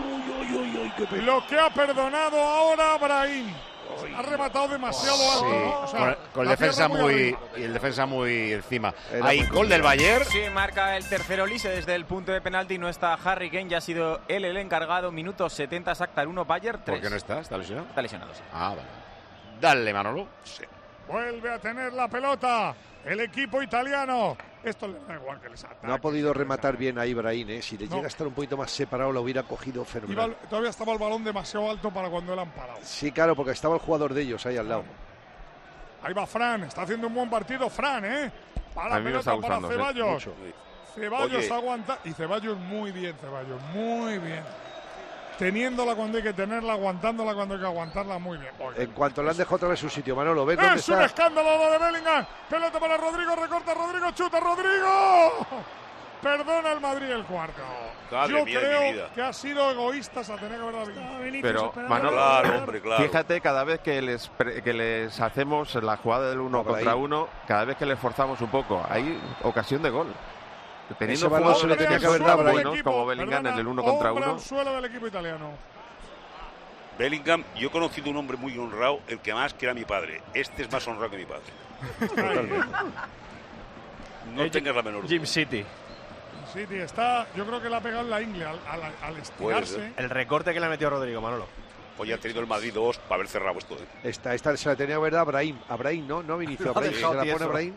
Lo que ha perdonado ahora Brahim. Ha rematado demasiado alto. Sí, o sea, con el defensa muy encima. Hay gol del Bayern. Sí, marca el tercero Lise desde el punto de penalti. No está Harry Kane, ya ha sido él el encargado. Minuto 70, Shakhtar 1, Bayern 3. ¿Por qué no está? ¿Está lesionado? Está lesionado, sí. Ah, vale. Dale, Manolo. Sí. Vuelve a tener la pelota el equipo italiano. Esto le da igual que les ataque. No ha podido rematar bien a Ibrahim, Si le llega a estar un poquito más separado, lo hubiera cogido fenomenal. Todavía estaba el balón demasiado alto para cuando él han parado. Sí, claro, porque estaba el jugador de ellos ahí al lado. Ahí va Fran, está haciendo un buen partido Fran, Para la pelota para Ceballos. Sí. Ceballos aguanta. Y Ceballos muy bien, muy bien. Teniéndola cuando hay que tenerla, aguantándola cuando hay que aguantarla, muy bien. En cuanto le han dejado otra vez su sitio, Manolo, ¿ves dónde está? Es un escándalo lo de Bellingham. Pelota para Rodrigo, recorta Rodrigo, chuta Rodrigo. Perdona el Madrid el cuarto. Yo creo que ha sido egoístas a tener que haberla visto. Pero, Manolo, claro. Fíjate, cada vez que les hacemos la jugada del 1 contra 1, cada vez que les forzamos un poco, hay ocasión de gol. Teniendo jugadores se le tenía que haber dado buenos como Bellingham en el 1 contra 1. Suelo del equipo italiano. Bellingham, yo he conocido un hombre muy honrado, el que más que era mi padre. Este es más honrado que mi padre. No tengas la menor duda. Jim City está, yo creo que le ha pegado en la ingle al estirarse. El recorte que le ha metido Rodrigo, Manolo. Hoy ha tenido el Madrid 2 para haber cerrado esto. Esta se la tenía que haber dado a Brahim, ¿no? No Vinicius, a Brahim. Se la pone a Brahim.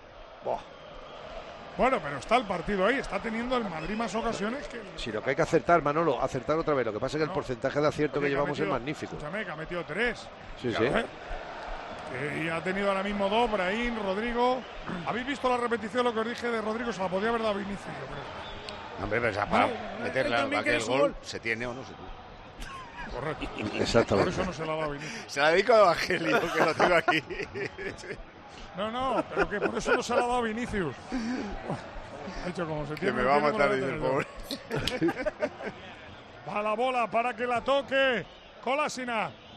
Bueno, pero está el partido ahí, está teniendo el Madrid más ocasiones que... Sí, lo que hay que acertar, Manolo, acertar otra vez. Lo que pasa es que el porcentaje de acierto que llevamos es magnífico. Escúchame, que ha metido 3. Sí. Y ha tenido ahora mismo 2, Brahim, Rodrigo. ¿Habéis visto la repetición, lo que os dije de Rodrigo? Se la podía haber dado Vinicius, yo creo. Hombre, pero para meterle aquel gol, ¿se tiene o no se tiene? Correcto. Exactamente. Por eso no se la ha dado Vinicius. Se la dedico a Evangelio, que lo tengo aquí. No, pero que por eso no se la ha dado Vinicius. Ha hecho como se tiene. Que me va a matar, dice el pobre. Va la bola para que la toque Kolasinac.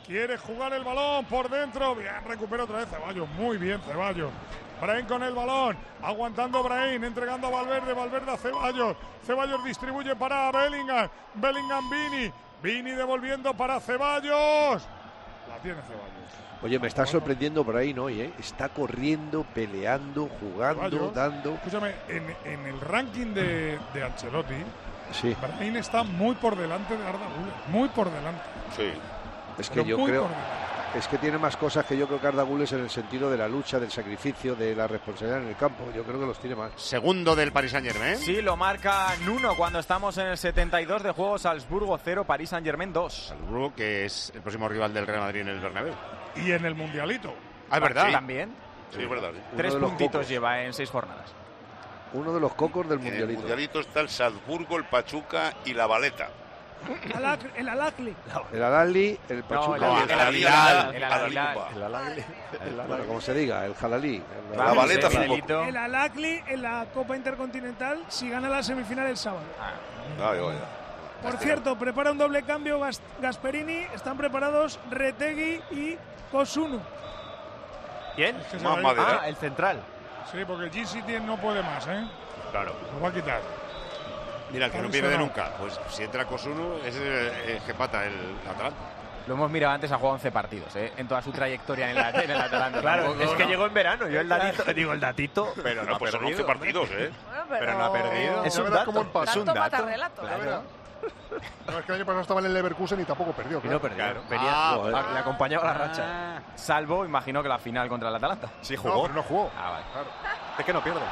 quiere jugar el balón por dentro. Bien, recupera otra vez Ceballos. Muy bien, Ceballos. Brahim con el balón, aguantando Brahim, entregando a Valverde, Valverde a Ceballos. Ceballos distribuye para Bellingham. Bellingham, Vini devolviendo para Ceballos. La tiene Ceballos. Oye, me está sorprendiendo Brahim hoy, ¿eh? Está corriendo, peleando, jugando, Ceballos, dando. Escúchame, en el ranking de Ancelotti, Sí. Brahim está muy por delante de Arda Güler. Muy por delante. Sí. Es que Pero yo muy creo. por delante. Es que tiene más cosas que yo creo que Arda Güler en el sentido de la lucha, del sacrificio, de la responsabilidad en el campo. Yo creo que los tiene más. Segundo del Paris Saint-Germain. Sí, lo marca Nuno cuando estamos en el 72 de juego. Salzburgo 0, Paris Saint-Germain 2. Salzburgo, que es el próximo rival del Real Madrid en el Bernabéu. Y en el Mundialito. Ah, es verdad. Sí, también. Sí, es verdad. 3 puntitos lleva en 6 jornadas. Uno de los cocos del En el Mundialito. Mundialito está el Salzburgo, el Pachuca y la Valeta. El Al-Ahly. El Al-Ahly, el Pachuca. No, el Al-Hilal. Bueno, como se diga, el Jalalí. La Valeta El Al-Ahly en la Copa Intercontinental si gana la semifinal el sábado. Por cierto, prepara un doble cambio Gasperini. Están preparados Retegui y Kosunu. ¿Quién? Es que se va a ir. El central. Sí, porque GCT no puede más, ¿eh? Claro. Lo va a quitar. Mira, el que no pierde nunca. Pues si entra Kosuno, es el que pata el Atalanta. Lo hemos mirado antes, ha jugado 11 partidos, ¿eh? En toda su trayectoria en el Atalanta. Claro, Tampoco, es que ¿no? llegó en verano. Yo el datito, pero no, pues son 11 partidos, ¿eh? Pero no ha perdido. Es un dato. Es un dato. Claro. No, es que el año pasado estaba en el Leverkusen y tampoco perdió. Y no perdió. Venía, le acompañaba la racha. Salvo, imagino que la final contra el Atalanta. Sí jugó. No, pero no jugó. Ah, vale. Claro. Es que no pierde.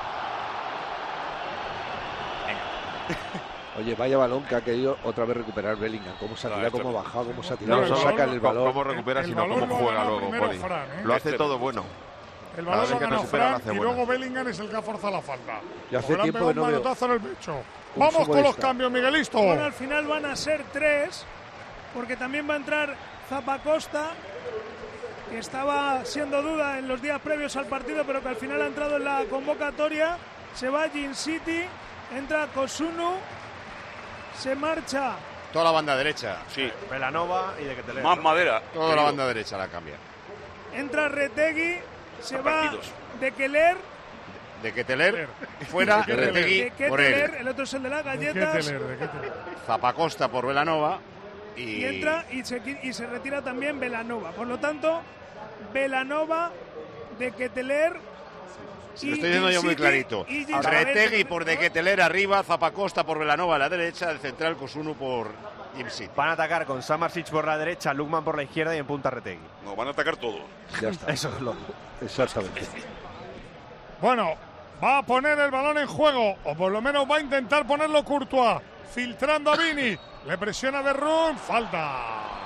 Oye, vaya balón que ha querido otra vez recuperar Bellingham. Cómo se ha tirado, cómo ha bajado, cómo se ha tirado, No cómo solo saca el balón. cómo recupera, sino cómo juega luego, Poli. Lo hace todo bueno. El balón lo ha ganado recupera, Fran lo hace y bueno. luego Bellingham es el que ha forzado la falta. Y hace Porque le han tiempo pegado que no un veo manotazo en el pecho. un Vamos con los futbolista. cambios, Miguelisto. Bueno, al final van a ser 3, porque también va a entrar Zappacosta, que estaba siendo duda en los días previos al partido, pero que al final ha entrado en la convocatoria. Se va Gin City, entra Kosunu, se marcha. Toda la banda derecha. Sí. Belanova y de que te Más madera. Toda la banda derecha la cambia. Entra Retegui, se va partidos. De Keller. De Keteler, fuera, De Keteler. Retegui De por Keteler, él. el otro es el de las ¿De galletas. qué tener? Zapacosta por Belanova. Y entra y se retira también Belanova. Por lo tanto, Belanova, De Keteler. Si lo estoy diciendo yo muy clarito. Retegui por De Keteler arriba, Zapacosta por Belanova a la derecha, el central Kosunu por Jim City. Van a atacar con Samarsic por la derecha, Lukman por la izquierda y en punta Retegui. No, van a atacar todos. Ya está. Eso es lo. Exactamente. Bueno, va a poner el balón en juego, o por lo menos va a intentar ponerlo Courtois, filtrando a Vini, le presiona de Ron, falta.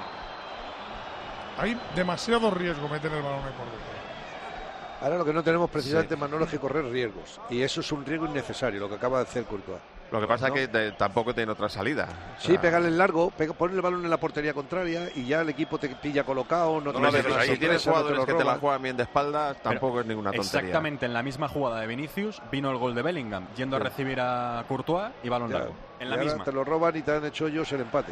Hay demasiado riesgo meter el balón en juego. Ahora lo que no tenemos precisamente, Manolo, es que correr riesgos. Y eso es un riesgo innecesario, lo que acaba de hacer Courtois. Lo que pasa ¿no? es que tampoco tiene otra salida. Sí, pegarle el largo, poner el balón en la portería contraria y ya el equipo te pilla colocado. No Hombre, te si tienes jugadores que te la juegan bien de espaldas, tampoco Pero es ninguna tontería. Exactamente en la misma jugada de Vinicius vino el gol de Bellingham, yendo a recibir a Courtois y balón largo. En la y ahora misma. te lo roban y te han hecho ellos el empate.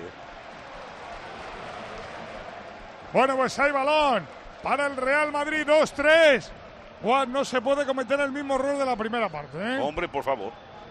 Bueno, pues hay balón para el Real Madrid, 2-3. Juan, no se puede cometer el mismo error de la primera parte, ¿eh? Hombre, por favor.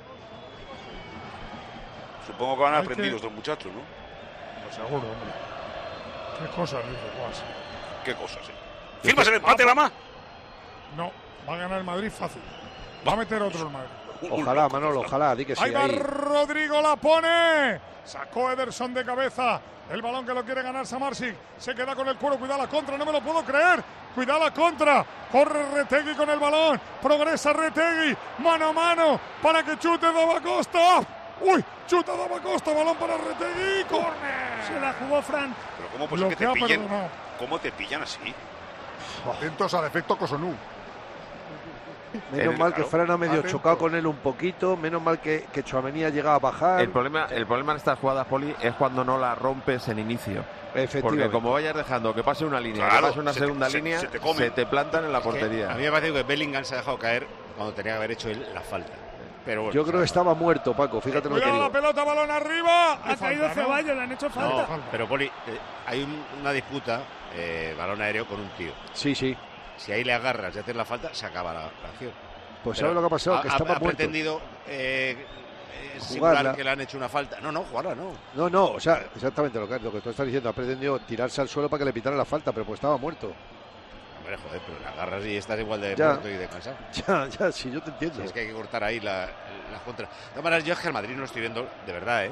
Supongo que van Hay aprendidos que- los muchachos, ¿no? Pues seguro, hombre. Qué cosa dice Juan. Qué cosas, ¿eh? ¿Firmas el empate, Lama? No, va a ganar el Madrid fácil. Va a meter otro el Madrid. Ojalá, Manolo, ojalá, di que sí. Ahí va Ahí. Rodrigo, la pone. Sacó Ederson de cabeza. El balón que lo quiere ganar Samarsic. Se queda con el cuero. Cuidado la contra. No me lo puedo creer. Cuidado la contra. Corre Retegui con el balón. Progresa Retegui. Mano a mano. Para que chute Dabacosta. Uy, chuta Dabacosta. Balón para Retegui. Córner. Se la jugó Fran. Pero ¿cómo pues Lo que que te ha pillen? perdonado. ¿Cómo te pillan así? Atentos al efecto Kosunu. Menos mal que claro. Fran ha medio Atento. chocado con él un poquito. Menos mal que Tchouaméni ha llegado a bajar. El problema en estas jugadas, Poli, es cuando no la rompes en inicio. Efectivamente. Porque como vayas dejando que pase una línea, Claro, que pase una se te- segunda se- línea, se te come. te plantan en la Es que portería. a mí me parece que Bellingham se ha dejado caer cuando tenía que haber hecho él la falta. Pero bueno, Yo creo que estaba muerto, Paco. Fíjate lo que Cuidado la digo. pelota. Balón arriba. Ha caído Ceballos, le han hecho falta. No, pero Poli, hay una disputa balón aéreo con un tío. Sí, sí. Si ahí le agarras y haces la falta, se acaba la acción. Pues ¿sabes lo que ha pasado? Que estaba ha muerto. pretendido simular que le han hecho una falta. No, jugarla no. No, o sea, exactamente lo que tú estás diciendo. Ha pretendido tirarse al suelo para que le pitaran la falta, pero pues estaba muerto. Hombre, joder, pero le agarras y estás igual de Ya. muerto y de cansado. Ya, sí, yo te entiendo. Sí, es que hay que cortar ahí la contra. De todas maneras, yo es que al Madrid no lo estoy viendo, de verdad,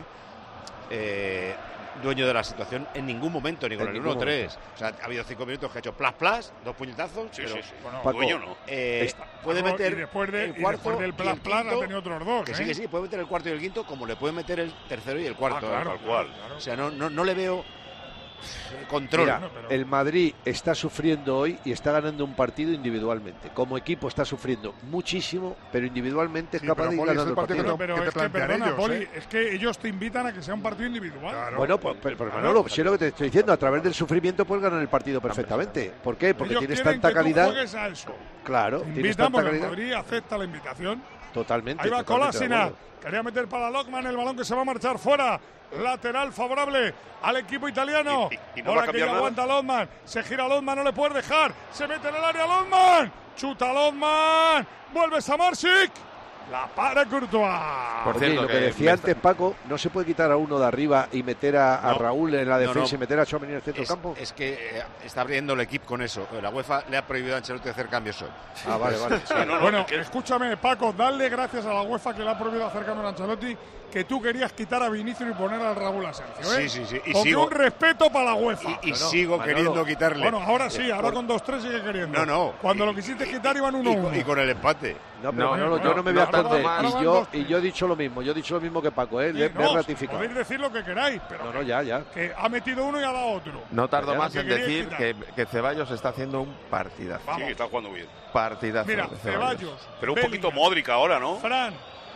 dueño de la situación en ningún momento, ni con el 1-3. O sea, ha habido 5 minutos que ha hecho plas, 2 puñetazos. Sí, pero, sí, sí. Bueno, Paco, dueño no. Puede meter y después el cuarto del y el plas ha quinto, tenido otros dos. que sí, puede meter el cuarto y el quinto, como le puede meter el tercero y el cuarto. Claro, tal cual. claro. O sea, no le veo control. Mira, el Madrid está sufriendo hoy y está ganando un partido individualmente. Como equipo está sufriendo muchísimo, pero individualmente es capaz de ir ganando el partido. Pero es que, perdona, Poli, es que ellos te invitan a que sea un partido individual. Bueno, pues Manolo, si es lo que te estoy diciendo, a través del sufrimiento puedes ganar el partido perfectamente. ¿Por qué? Porque ellos tienes quieren tanta que tú calidad. juegues a eso. Claro, Te tienes tanta invitamos, el calidad. Madrid acepta la invitación. Totalmente. Ahí va totalmente de Kolasinac. acuerdo. Quería meter para Lockman el balón que se va a marchar fuera. Lateral favorable al equipo italiano. Y no va a Bola que cambiar ya nada. aguanta Lockman. Se gira Lockman, no le puedes dejar. Se mete en el área Lockman. Chuta Lockman. Vuelve Samarsic. La para Courtois. Por Oye, cierto, lo que decía antes Paco, no se puede quitar a uno de arriba y meter a Raúl en la defensa y meter a Tchouaméni en el centro del campo. Es que está abriendo el equipo con eso. La UEFA le ha prohibido a Ancelotti hacer cambios hoy. Ah, vale. Sí, Bueno, escúchame, Paco, dale gracias a la UEFA que le ha prohibido hacer cambio a Ancelotti, que tú querías quitar a Vinicius y poner al Raúl Asensio, ¿eh? Sí. Y Con sigo, un respeto para la UEFA. y sigo queriendo quitarle. Bueno, ahora sí, ahora con 2-3 sigue queriendo. No. Cuando lo quisiste quitar iban 1-1. Y con el empate. No, pero Manolo, yo no me voy a esconder. Tomás. Y yo he dicho lo mismo. Yo he dicho lo mismo que Paco, ¿eh? Sí, Me he no, ratificado. podéis decir lo que queráis, pero No, ya. que ha metido uno y ha dado otro. No tardo Ya, más que en queríais decir quitar. que Ceballos está haciendo un partidazo. Vamos. Sí, está jugando bien. Partidazo. Mira, de Ceballos. Pero un poquito Bellingham, Modric ahora, ¿no? Fran.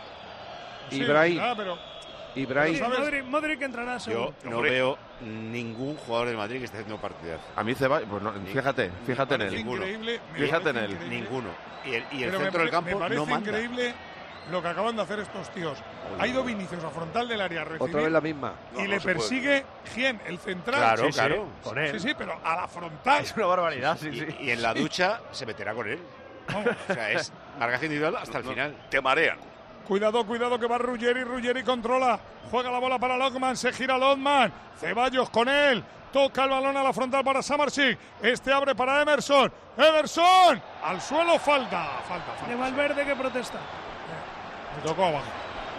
Sí, Ibrahim. pero Ibrahim. ¿sabes? Modric entrará Yo seguro. no veo ningún jugador del Madrid que esté haciendo partidas. A mí Ceballos, pues no, fíjate en él. Increíble. Fíjate en él. Increíble. Ninguno. Y el Pero centro del campo me parece no manda. increíble lo que acaban de hacer estos tíos. Ha ido Vinicius a frontal del área a recibir Otra vez la misma. y le persigue Gien, el central. Claro, Sí, claro. Con él. Sí, pero a la frontal. Es una barbaridad, sí. Y en la ducha se meterá con él. O sea, es marcaje individual hasta el final. Te marean. Cuidado que va Ruggeri controla, juega la bola para Lockman, se gira Lockman, Ceballos con él, toca el balón a la frontal para Samarsic, este abre para Emerson, al suelo, falta. De Valverde que protesta. Le tocó abajo.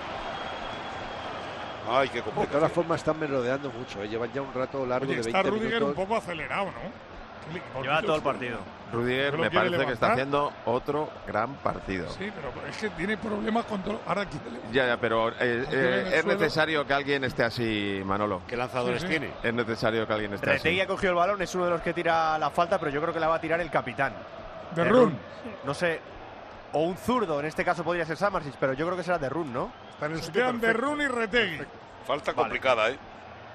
Ay, qué De complicado. todas formas están merodeando mucho, ¿eh? Llevan ya un rato largo Oye, de está 20 Rudiger un minutos. poco acelerado, ¿no? Lleva todo el partido. Rudiger ¿No lo me quiere parece que está levantar? haciendo otro gran partido. Sí, pero es que tiene problemas con todo. Ahora quiere levantar. Ya, pero en el es suelo. necesario que alguien esté así, Manolo. ¿Qué lanzadores Sí. tiene? Es necesario que alguien esté Retegui así. ha cogido el balón, es uno de los que tira la falta, pero yo creo que la va a tirar el capitán. De Run. No sé, o un zurdo, en este caso podría ser Samarsic, pero yo creo que será de Run, ¿no? Está en el Se sitio quedan de perfecto. Run y Retegui. Falta complicada, ¿eh?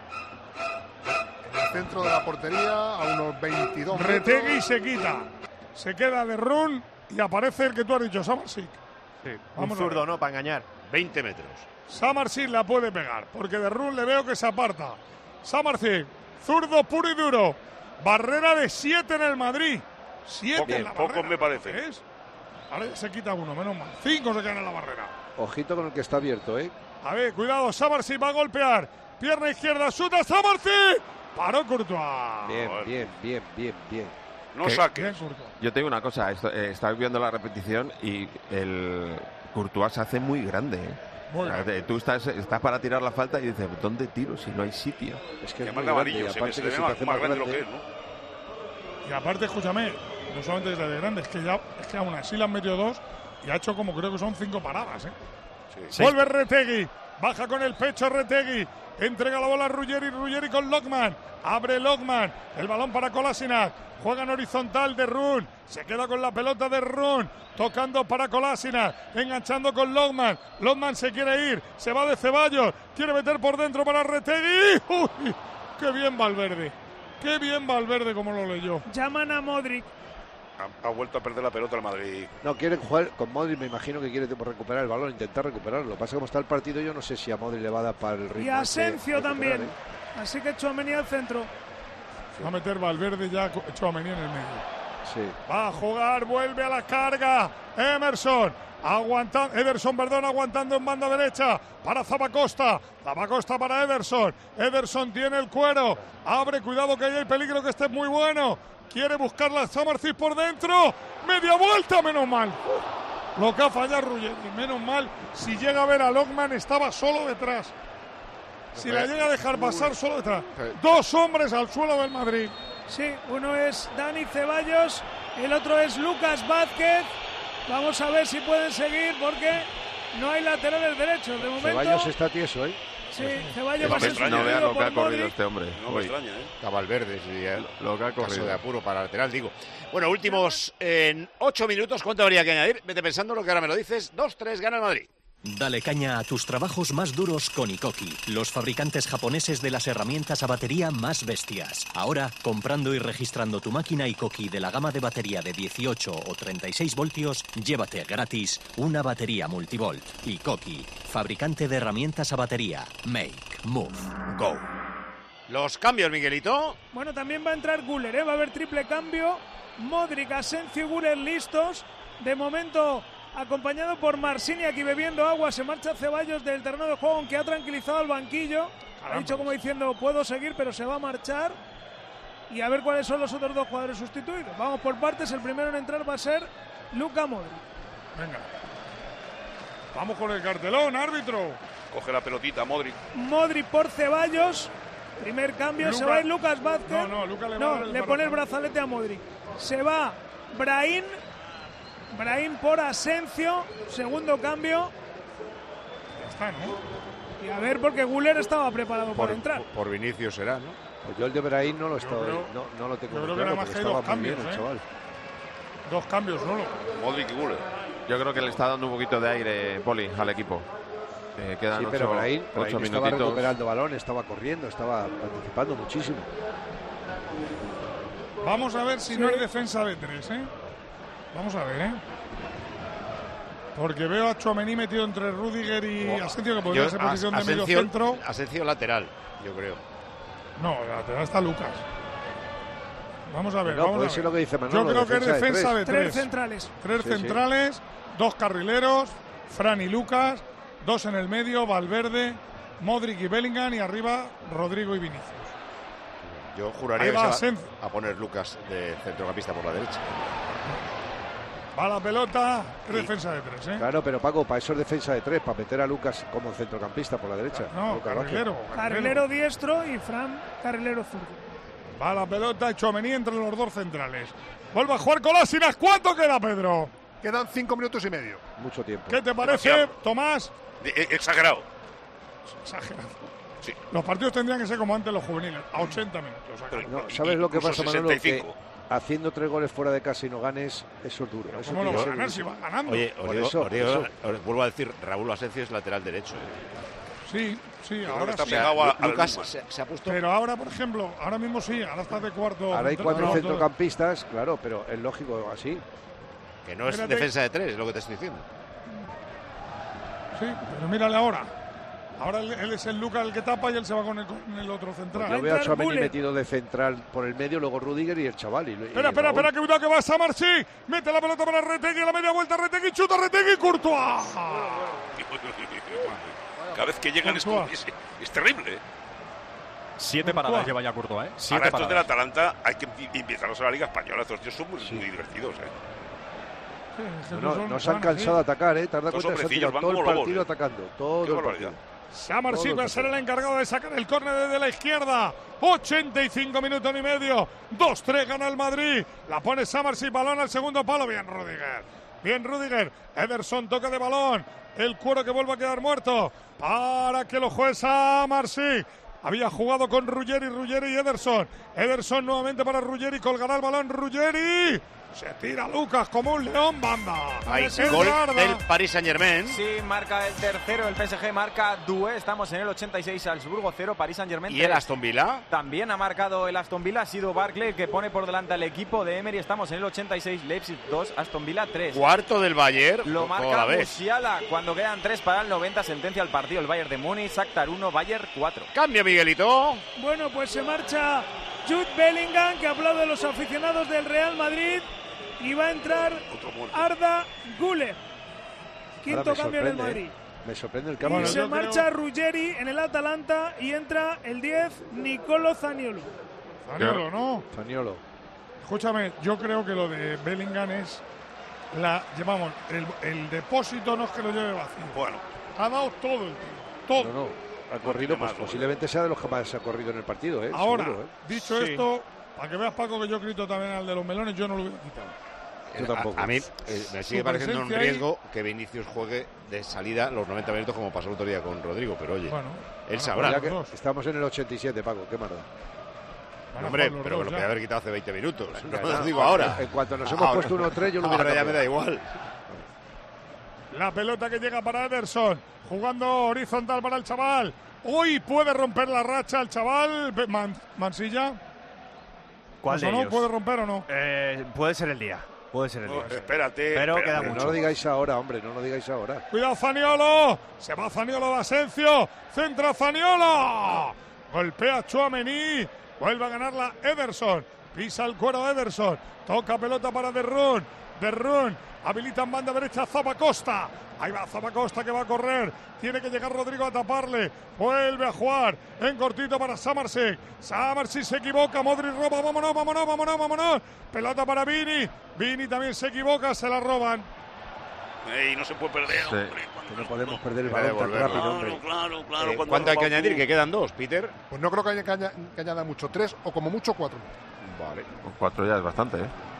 En el centro de la portería, a unos 22 Retegui metros. se quita. Se queda de Run y aparece el que tú has dicho, Samarsic. Un Vamos a zurdo, ver. ¿no? Para engañar. 20 metros. Samarsic la puede pegar, porque de Run le veo que se aparta. Samarsic, zurdo puro y duro. Barrera de 7 en el Madrid. 7 en la Pocos barrera. me parece. ¿Ves? Ahora ya se quita uno, menos mal. 5 se quedan en la barrera. Ojito con el que está abierto, ¿eh? A ver, cuidado, Samarsic va a golpear. Pierna izquierda, shoota Samarsic. Paró Courtois. Bien. No ¿Qué? saques. Bien, Courtois. Yo tengo una cosa, estaba viendo la repetición y el Courtois se hace muy grande. Muy O sea, grande. tú estás para tirar la falta y dices, ¿dónde tiro si no hay sitio? Es que Y es además muy de grande, amarillo, y se ve, aparte se que ve se te hace más grande de lo que grande. es, ¿no? Y aparte, escúchame, no solamente es de grande, es que aún así le han metido 2 y ha hecho como creo que son 5 paradas, ¿eh? Sí. Vuelve Retegui, baja con el pecho Retegui, entrega la bola a Ruggeri con Lockman, abre Lockman, el balón para Kolasinac, juega en horizontal de Run, se queda con la pelota de Run, tocando para Kolasinac, enganchando con Lockman, Lockman se quiere ir, se va de Ceballos, quiere meter por dentro para Retegui, ¡uy! ¡Qué bien Valverde como lo leyó! Llaman a Modric. Ha vuelto a perder la pelota el Madrid. No, quieren jugar con Modric, me imagino que quiere recuperar el balón, intentar recuperarlo. Lo que pasa es que como está el partido, yo no sé si a Modric le va a dar para el ritmo. Y Asensio este recuperar, también. Así que Tchouaméni al centro. Va a meter Valverde ya, Tchouaméni en el medio. Sí. Va a jugar, vuelve a la carga. Ederson aguantando en banda derecha para Zappacosta. Zappacosta para Ederson. Ederson tiene el cuero. Abre, cuidado que ahí hay peligro, que esté muy bueno. Quiere buscar la Summerseat por dentro. Media vuelta, menos mal. Lo que ha fallado Ruggeri, menos mal. Si llega a ver a Lockman, estaba solo detrás. Si la llega a dejar pasar, solo detrás. 2 hombres al suelo del Madrid. Sí, uno es Dani Ceballos, el otro es Lucas Vázquez. Vamos a ver si pueden seguir porque no hay laterales derechos. De momento. Ceballos está tieso, ¿eh? Sí, Ceballos va a ser No vean lo que ha corrido Modric. este hombre. No me extraña, ¿eh? Está Valverde, sí, lo que ha caso corrido. de apuro para lateral, digo. Bueno, últimos en 8 minutos. ¿Cuánto habría que añadir? Vete pensando lo que ahora me lo dices. 2-3, gana el Madrid. Dale caña a tus trabajos más duros con Ikoki, los fabricantes japoneses de las herramientas a batería más bestias. Ahora, comprando y registrando tu máquina Ikoki de la gama de batería de 18 o 36 voltios, llévate gratis una batería multivolt. Ikoki, fabricante de herramientas a batería. Make, move, go. Los cambios, Miguelito. Bueno, también va a entrar Güler, ¿eh? Va a haber triple cambio. Modric, Asensio y Güler listos. De momento, acompañado por Marcini, aquí bebiendo agua. Se marcha Ceballos del terreno de juego, aunque ha tranquilizado al banquillo. Ha dicho como diciendo, puedo seguir, pero se va a marchar. Y a ver cuáles son los otros 2 jugadores sustituidos. Vamos por partes. El primero en entrar va a ser Luka Modric. Venga. Vamos con el cartelón, árbitro. Coge la pelotita, Modric. Modric por Ceballos. Primer cambio, Luka. se va a ir Lucas Vázquez. No, Luka le va a dar el le pone el brazalete. brazalete a Modric. Se va Brahim por Asensio. Segundo cambio. Ya está, ¿no? Y a ver, porque Güler estaba preparado para entrar. Por Vinicius será, ¿no? Pues yo el de Brahim no lo estaba, creo- no lo tengo yo creo muy que claro, nada más porque que hay 2 estaba muy bien cambios, el chaval. 2 cambios solo. Modric y Güler. Yo creo que le está dando un poquito de aire, Poli, al equipo. Quedan Sí, pero 8 Brahim estaba minutitos. recuperando balón, estaba corriendo, estaba participando muchísimo. Vamos a ver si no es defensa de 3, ¿eh? Vamos a ver, ¿eh? Porque veo a Tchouaméni metido entre Rudiger y Asensio, que podría ser posición de medio centro. Asensio lateral, yo creo. No, lateral está Lucas. Vamos a ver, No, vamos puede a ser ver. lo que dice Manolo, Yo creo que es defensa de 3. 3 centrales. 3 Sí, centrales, 2 carrileros, Fran y Lucas, 2 en el medio, Valverde, Modric y Bellingham, y arriba Rodrigo y Vinicius. Yo juraría Ahí que va se Asensio. va a poner Lucas de centrocampista por la derecha. Va la pelota, es defensa de 3, ¿eh? Claro, pero Paco, para eso es defensa de 3, para meter a Lucas como centrocampista por la derecha. No, Lucas Vázquez. carrilero. Carrilero diestro y Fran carrilero zurdo. Va la pelota y Tchouaméni entre los 2 centrales. Vuelve a jugar Kolásinas. ¿Cuánto queda, Pedro? Quedan 5 minutos y medio. Mucho tiempo. ¿Qué te parece, Demasiado. Tomás? Exagerado. Exagerado. Sí. Los partidos tendrían que ser como antes los juveniles, a 80 minutos. Pero- No, ¿sabes lo que Incluso pasa, Manolo? 65. Que haciendo 3 goles fuera de casa y no ganes, eso es duro. Eso ¿Cómo lo tiene va a que ser ganar si durísimo. va ganando? Oye, Por os digo, eso, os digo- por os vuelvo a decir, Raúl Asensio es lateral derecho. Sí, sí, Creo ahora que está sí. pegado al Lucas Luma. se ha puesto. Pero ahora, por ejemplo, ahora mismo sí, ahora está de cuarto. Ahora hay 4 no, centrocampistas, claro, pero es lógico así. Que no es Espérate. defensa de 3, es lo que te estoy diciendo. Sí, pero mírale ahora. Ahora él es el Lucas el que tapa y él se va con el otro central. Yo veo a Tchouaméni metido de central por el medio, luego Rudiger y el chaval. Espera, que cuidado que va a Samarsi. Mete la pelota para Retegui, la media vuelta Retegui, chuta Retegui, Courtois. Cada vez que llegan es terrible. 7 paradas lleva ya Courtois, ¿eh? 7 Ahora estos del paradas. Atalanta hay que invitarlos a la Liga Española. Estos tíos son muy divertidos, ¿eh? No se han cansado de atacar, ¿eh? ¿Te has dado Estos cuenta? Se han hombrecillos tirado van todo el como lobos, partido ¿eh? atacando. Todo Qué el barbaridad. partido. Samarsi Todo va a ser el encargado de sacar el córner desde la izquierda. 85 minutos y medio. 2-3 gana el Madrid. La pone Samarsi, balón al segundo palo. Bien Rudiger. Bien Rudiger. Ederson toca de balón. El cuero que vuelve a quedar muerto. Para que lo juegue Samarsi. Había jugado con Ruggeri y Ederson. Ederson nuevamente para Ruggeri. Colgará el balón Ruggeri. Se tira Lucas como un león, banda. Hay En gol yarda. del Paris Saint-Germain. Sí, marca el tercero, el PSG marca Doué, estamos en el 86, Salzburgo 0, Paris Saint-Germain 3. ¿Y el Aston Villa? También ha marcado el Aston Villa, ha sido Barkley el que pone por delante al equipo de Emery, estamos en el 86, Leipzig 2, Aston Villa 3. Cuarto del Bayern. Lo ¿cómo marca la ves? Musiala cuando quedan 3 para el 90, sentencia al partido el Bayern de Múnich, Shakhtar 1, Bayern 4. Cambio, Miguelito. Bueno, pues se marcha Jude Bellingham, que aplaude a los aficionados del Real Madrid, y va a entrar Arda Güler, quinto cambio del Madrid. Me sorprende el cambio. Y se marcha Ruggeri en el Atalanta y entra el 10, Nicolo Zaniolo. Zaniolo, ¿no? Zaniolo. Escúchame, yo creo que lo de Bellingham es el depósito no es que lo lleve vacío. Bueno. Ha dado todo el tío, todo. No, ha corrido, pues posiblemente sea de los que más ha corrido en el partido, Ahora, seguro, dicho esto, para que veas, Paco, que yo grito también al de los melones, yo no lo hubiera quitado. Yo tampoco. A mí me sigue pareciendo un riesgo que Vinicius juegue de salida los 90 minutos como pasó el otro día con Rodrigo, pero oye, él sabrá. Estamos en el 87, Paco, qué maldad. Hombre, pero me lo podía haber quitado hace 20 minutos. No lo digo ahora. En cuanto nos hemos puesto 1-3, yo lo hubiera ahora ya me da igual. La pelota que llega para Ederson, jugando horizontal para el chaval. Hoy puede romper la racha el chaval. Mansilla. ¿Cuál de ellos? ¿Puede romper o no? Puede ser el día. Puede ser el día. Espérate. Pero queda mucho. No lo digáis ahora, hombre, no lo digáis ahora. Cuidado Zaniolo. Se va Zaniolo de Asensio. Centra Zaniolo. Golpea Tchouaméni. Vuelve a ganarla Ederson. Pisa el cuero Ederson. Toca pelota para Derrún. Derrún. Habilita en banda derecha Zappacosta. Ahí va Zappacosta que va a correr. Tiene que llegar Rodrigo a taparle. Vuelve a jugar en cortito para Samarsic. Samarsic se equivoca. Modric roba. Vámonos. Pelota para Vini. Vini también se equivoca. Se la roban. Y no se puede perder, Sí. hombre. No podemos perder el balón tan rápido, hombre. Claro. ¿Cuánto hay que añadir? Que quedan 2, Peter. Pues no creo que añada mucho, 3 o como mucho 4. Vale. Con 4 ya es bastante,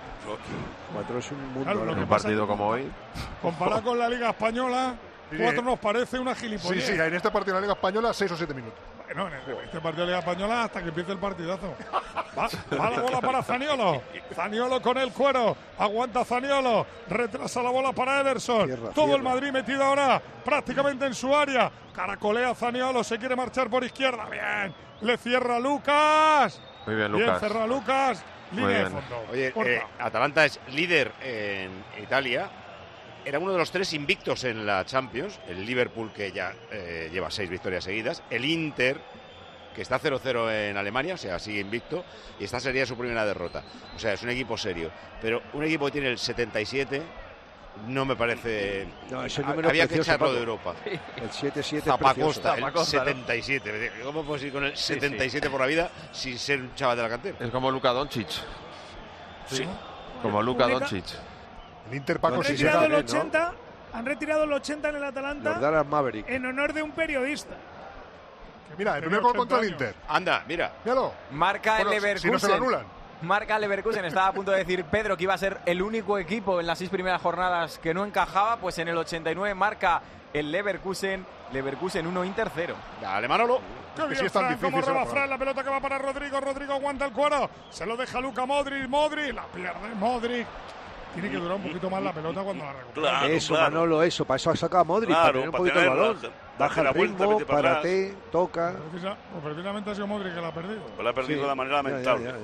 4 es un mundo. Claro, lo En que un pasa partido es que, como hoy. comparado con la Liga Española, Sí. 4 nos parece una gilipollez. Sí, en este partido de la Liga Española 6 o 7 minutos. Bueno, en este partido de Liga Española hasta que empiece el partidazo. Va la bola para Zaniolo. Zaniolo con el cuero. Aguanta Zaniolo. Retrasa la bola para Ederson. Todo el Madrid metido ahora prácticamente en su área. Caracolea Zaniolo. Se quiere marchar por izquierda. Bien. Le cierra Lucas. Muy bien, Lucas. Cerra Lucas. Muy Línea de bien. fondo. Oye, Atalanta es líder en Italia. Era uno de los 3 invictos en la Champions. El Liverpool, que ya lleva 6 victorias seguidas. El Inter, que está 0-0 en Alemania, o sea, sigue invicto. Y esta sería su primera derrota. O sea, es un equipo serio. Pero un equipo que tiene el 77 no me parece... No, ese número había que precioso, echarlo Paco. de Europa. El 7-7 Zappacosta, el Zappacosta, ¿no? 77. ¿Cómo puedes ir con el 77 por la vida sin ser un chaval de la cantera? Es como Luka Doncic. Sí. Como Luka Doncic. El Inter, Paco, Han sí se retirado da el bien, 80. Han retirado el 80 en el Atalanta. Los Dallas Maverick. En honor de un periodista. Mira, el primer gol contra el Inter. Anda, mira. Míralo. Marca el Bueno, Leverkusen. si no se lo anulan. Marca el Leverkusen. Estaba a punto de decir Pedro que iba a ser el único equipo en las 6 primeras jornadas que no encajaba. Pues en el 89 marca el Leverkusen. Leverkusen 1, Inter 0. Dale, Manolo. Qué bien, Fran, cómo roba Fran, la pelota que va para Rodrigo. Rodrigo aguanta el cuero. Se lo deja Luka Modric. La pierde Modric. Tiene que durar un poquito más la pelota cuando la recupera. Eso, Manolo, eso. Para eso ha sacado a Modric, para tener un poquito el balón. Baja el ritmo, párate, toca. Pues precisamente ha sido Modric que la ha perdido. Pues la ha perdido de manera lamentable.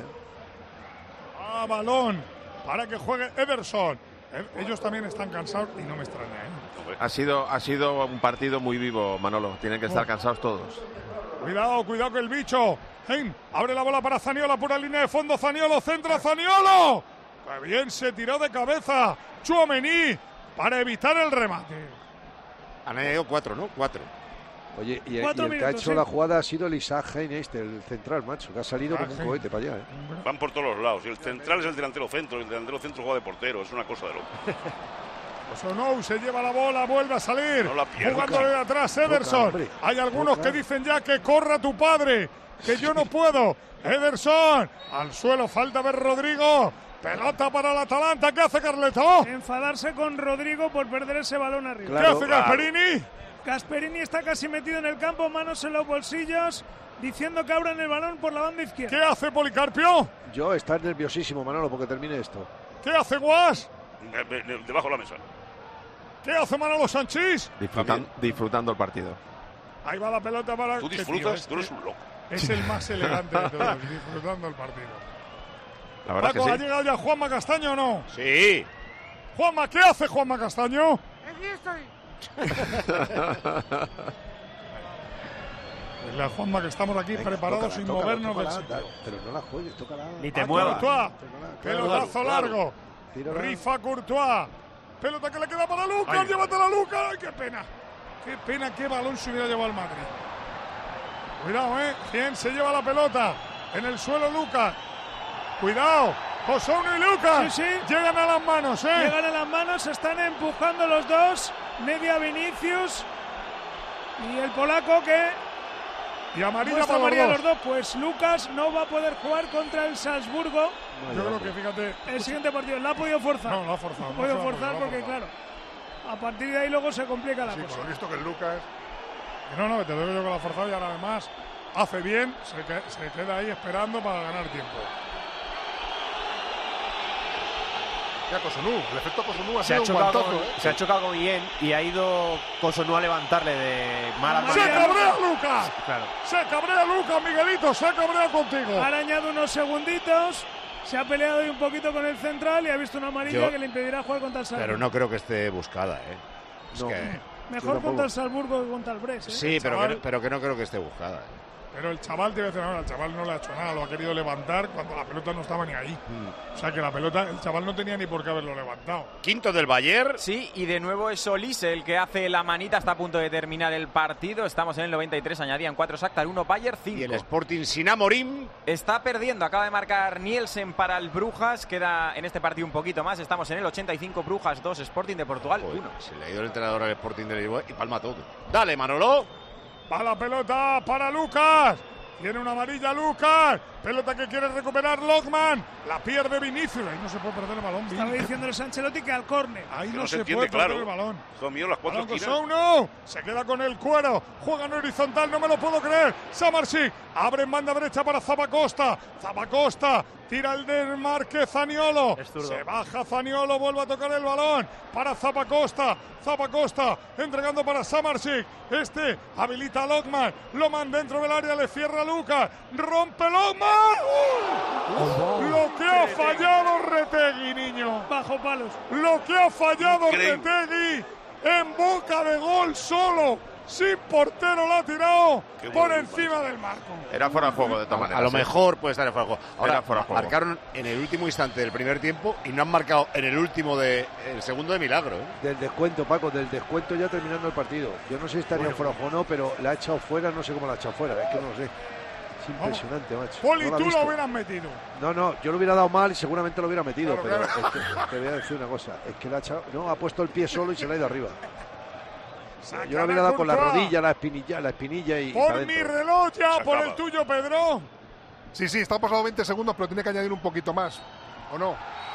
Balón para que juegue Ederson. Ellos también están cansados y no me extraña, Ha sido un partido muy vivo, Manolo. Tienen que estar cansados todos. Cuidado que el bicho. Abre la bola para Zaniolo, pura línea de fondo. Zaniolo, centra Zaniolo. ¡Qué bien se tiró de cabeza! Tchouaméni para evitar el remate. Han añadido 4, ¿no? 4. Oye, y 4 el que ha minutos, hecho la jugada ha sido el Isaac Hein, el central, macho, que ha salido como un cohete para allá. Van por todos los lados. Y el central es el delantero centro. El delantero centro juega de portero. Es una cosa de loco. Osonou se lleva la bola, vuelve a salir. No la pierda. Jugando de atrás Ederson. Hay algunos que dicen ya que corra tu padre, que yo no puedo. Ederson, al suelo, falta ver Rodrigo. Pelota para el Atalanta. ¿Qué hace Carleto? Enfadarse con Rodrigo por perder ese balón arriba. ¿Qué hace Gasperini? Gasperini está casi metido en el campo, manos en los bolsillos, diciendo que abran el balón por la banda izquierda. ¿Qué hace Policarpio? Yo estar nerviosísimo, Manolo, porque termine esto. ¿Qué hace Guas? Debajo de la mesa. ¿Qué hace Manolo Sanchís? Disfrutando el partido. Ahí va la pelota para... Tú disfrutas, tú eres un loco. Es el más elegante de todos, disfrutando el partido. La verdad Paco, que ¿ha sí. llegado ya Juanma Castaño o no? Sí. Juanma, ¿qué hace Juanma Castaño? Aquí estoy. La Juanma, que estamos aquí preparados sin movernos del sitio. Pero no la juegues, tócala. Ni te muevas. Courtois, pelotazo largo. Rifa Courtois. Pelota que le queda para Lucas. Llévatela, Lucas. ¡Ay, qué pena! Qué pena, qué balón se hubiera llevado el Madrid. Cuidado, ¿Quién se lleva la pelota? En el suelo, Lucas. Cuidado. Osorno y Lucas. Sí. Llegan a las manos, Llegan a las manos, se están empujando los dos. Media Vinicius. Y el polaco que... Y amarilla muestra para los dos. Pues Lucas no va a poder jugar contra el Salzburgo. Yo creo que, fíjate... El siguiente partido, ¿la ha podido forzar? No, lo ha forzado. Ha podido forzar porque, claro, a partir de ahí luego se complica la cosa. Por lo visto que el Lucas... No, te digo yo que lo ha forzado y ahora además hace bien, se queda ahí esperando para ganar tiempo. Ya Cossonú, el efecto Cossonú ha se ha sido un guantazo, Se ha chocado con Guillén y ha ido Cossonú a levantarle de mala manera. ¡Se cabrea Lucas! Claro. ¡Se cabrea Lucas, Miguelito! ¡Se cabrea contigo! Ha arañado unos segunditos, se ha peleado ahí un poquito con el central y ha visto una amarilla que le impedirá jugar contra el Salzburgo. Pero no creo que esté buscada, Es que... Mejor contra el Salzburgo que contra el Brest, Sí, pero que no creo que esté buscada. Pero el chaval, te voy a decir ahora, el chaval no le ha hecho nada, lo ha querido levantar cuando la pelota no estaba ni ahí. O sea que la pelota, el chaval no tenía ni por qué haberlo levantado. Quinto del Bayern. Sí, y de nuevo es Solís el que hace la manita, está a punto de terminar el partido. Estamos en el 93, añadían 4 Shakhtar, 1 Bayern, 5. Y el Sporting sin Amorim. Está perdiendo, acaba de marcar Nielsen para el Brujas, queda en este partido un poquito más. Estamos en el 85, Brujas 2, Sporting de Portugal 1. Se le ha ido el entrenador al Sporting de Lisboa y palma todo. Dale, Manolo. Va la pelota para Lucas. Tiene una amarilla Lucas. Pelota que quiere recuperar Lockman. La pierde Vinicius. Ahí no se puede perder el balón. Estaba diciéndole Ancelotti que al córner. Ahí no se puede perder el balón. Hijo mío, las 4 esquinas. No. Se queda con el cuero. Juega en horizontal. No me lo puedo creer. Samarsic. Abre en banda derecha para Zappacosta. Zappacosta. Tira el desmarque Zaniolo. Se baja Zaniolo. Vuelve a tocar el balón para Zappacosta. Zappacosta entregando para Samarsic. Habilita a Lockman. Lockman dentro del área. Le cierra a Lucas. Rompe Lockman. Lo que ha fallado Retegui, niño. Bajo palos. Lo que ha fallado Retegui en boca de gol solo. Sin portero la ha tirado por encima del marco. Era fuera de juego de todas maneras. A lo mejor puede estar en fuera de juego. Ahora, era fuera de juego. Marcaron en el último instante del primer tiempo y no han marcado en el segundo de milagro. Del descuento, Paco, del descuento ya terminando el partido. Yo no sé si estaría fuera de juego o no, pero la ha echado fuera, no sé cómo la ha echado fuera, es que no lo sé. Es impresionante, macho. Poli, no tú lo hubieras metido. No, yo lo hubiera dado mal y seguramente lo hubiera metido, claro, pero es que, te voy a decir una cosa, es que la ha echado, ha puesto el pie solo y se le ha ido arriba. Yo lo hubiera dado con la rodilla, la espinilla y por mi reloj ya, por el tuyo, Pedro. Sí, está pasado 20 segundos, pero tiene que añadir un poquito más, ¿o no?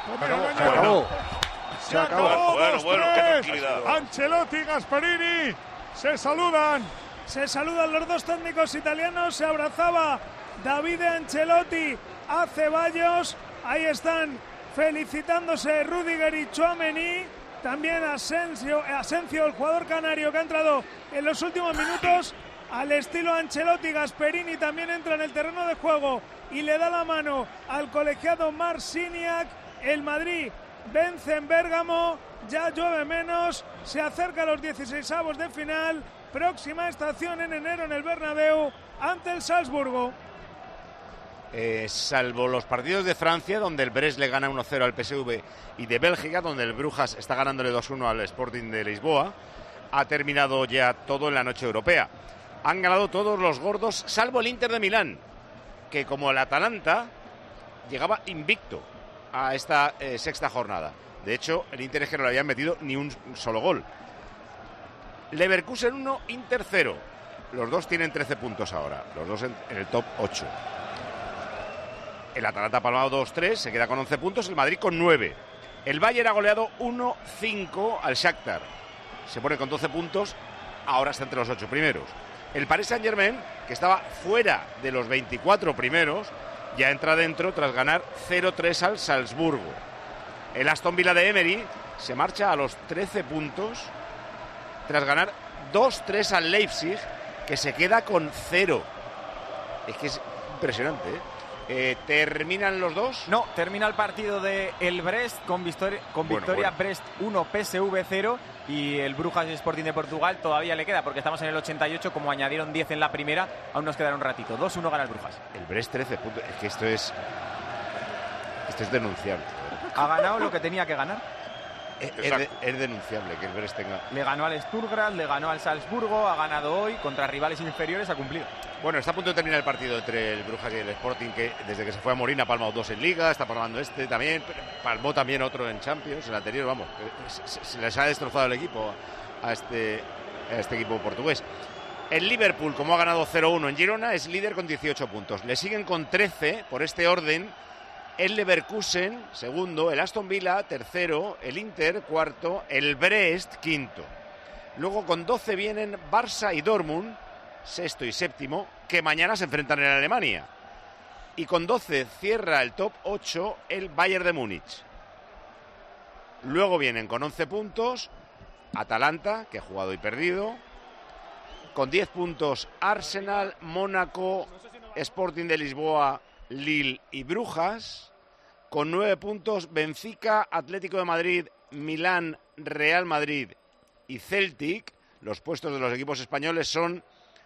Se acabó. Bueno, qué tranquilidad. Ancelotti y Gasperini se saludan. Se saludan los dos técnicos italianos. Se abrazaba Davide Ancelotti a Ceballos. Ahí están felicitándose Rudiger y Tchouaméni. También Asensio, el jugador canario que ha entrado en los últimos minutos. Al estilo Ancelotti, Gasperini también entra en el terreno de juego y le da la mano al colegiado Marciniak. El Madrid vence en Bérgamo, ya llueve menos, se acerca a los 16avos de final. Próxima estación en enero en el Bernabéu ante el Salzburgo. Salvo los partidos de Francia, donde el Brest le gana 1-0 al PSV, y de Bélgica, donde el Brujas está ganándole 2-1 al Sporting de Lisboa, ha terminado ya todo en la noche europea. Han ganado todos los gordos, salvo el Inter de Milán, que como el Atalanta llegaba invicto a esta sexta jornada. De hecho, el Inter es que no le habían metido ni un solo gol. Leverkusen 1, Inter 0. Los dos tienen 13 puntos ahora, los dos en el top 8. El Atalanta ha palmado 2-3, se queda con 11 puntos, el Madrid con 9. El Bayern ha goleado 1-5 al Shakhtar. Se pone con 12 puntos, ahora está entre los 8 primeros. El Paris Saint-Germain, que estaba fuera de los 24 primeros, ya entra dentro tras ganar 0-3 al Salzburgo. El Aston Villa de Emery se marcha a los 13 puntos tras ganar 2-3 al Leipzig, que se queda con 0. Es que es impresionante, ¿eh? ¿Terminan los dos? No, termina el partido de el Brest con victoria Brest 1, PSV 0 y el Brujas Sporting de Portugal todavía le queda porque estamos en el 88, como añadieron 10 en la primera, aún nos quedará un ratito. 2-1 gana el Brujas. El Brest 13 puntos. Es que esto es denunciable. Ha ganado lo que tenía que ganar. Es denunciable que el Brest tenga... Le ganó al Sturgras, le ganó al Salzburgo, ha ganado hoy, contra rivales inferiores ha cumplido. Bueno, está a punto de terminar el partido entre el Brujas y el Sporting, que desde que se fue a Morín ha palmado 2 en Liga, está palmando también, palmó también otro en Champions, el anterior, vamos, se les ha destrozado el equipo a este equipo portugués. El Liverpool, como ha ganado 0-1 en Girona, es líder con 18 puntos. Le siguen con 13, por este orden, el Leverkusen, segundo, el Aston Villa, tercero, el Inter, cuarto, el Brest, quinto. Luego con 12 vienen Barça y Dortmund, sexto y séptimo, que mañana se enfrentan en Alemania. Y con 12 cierra el top 8 el Bayern de Múnich. Luego vienen con 11 puntos Atalanta, que ha jugado y perdido. Con 10 puntos Arsenal, Mónaco, Sporting de Lisboa, Lille y Brujas. Con 9 puntos Benfica, Atlético de Madrid, Milán, Real Madrid y Celtic. Los puestos de los equipos españoles son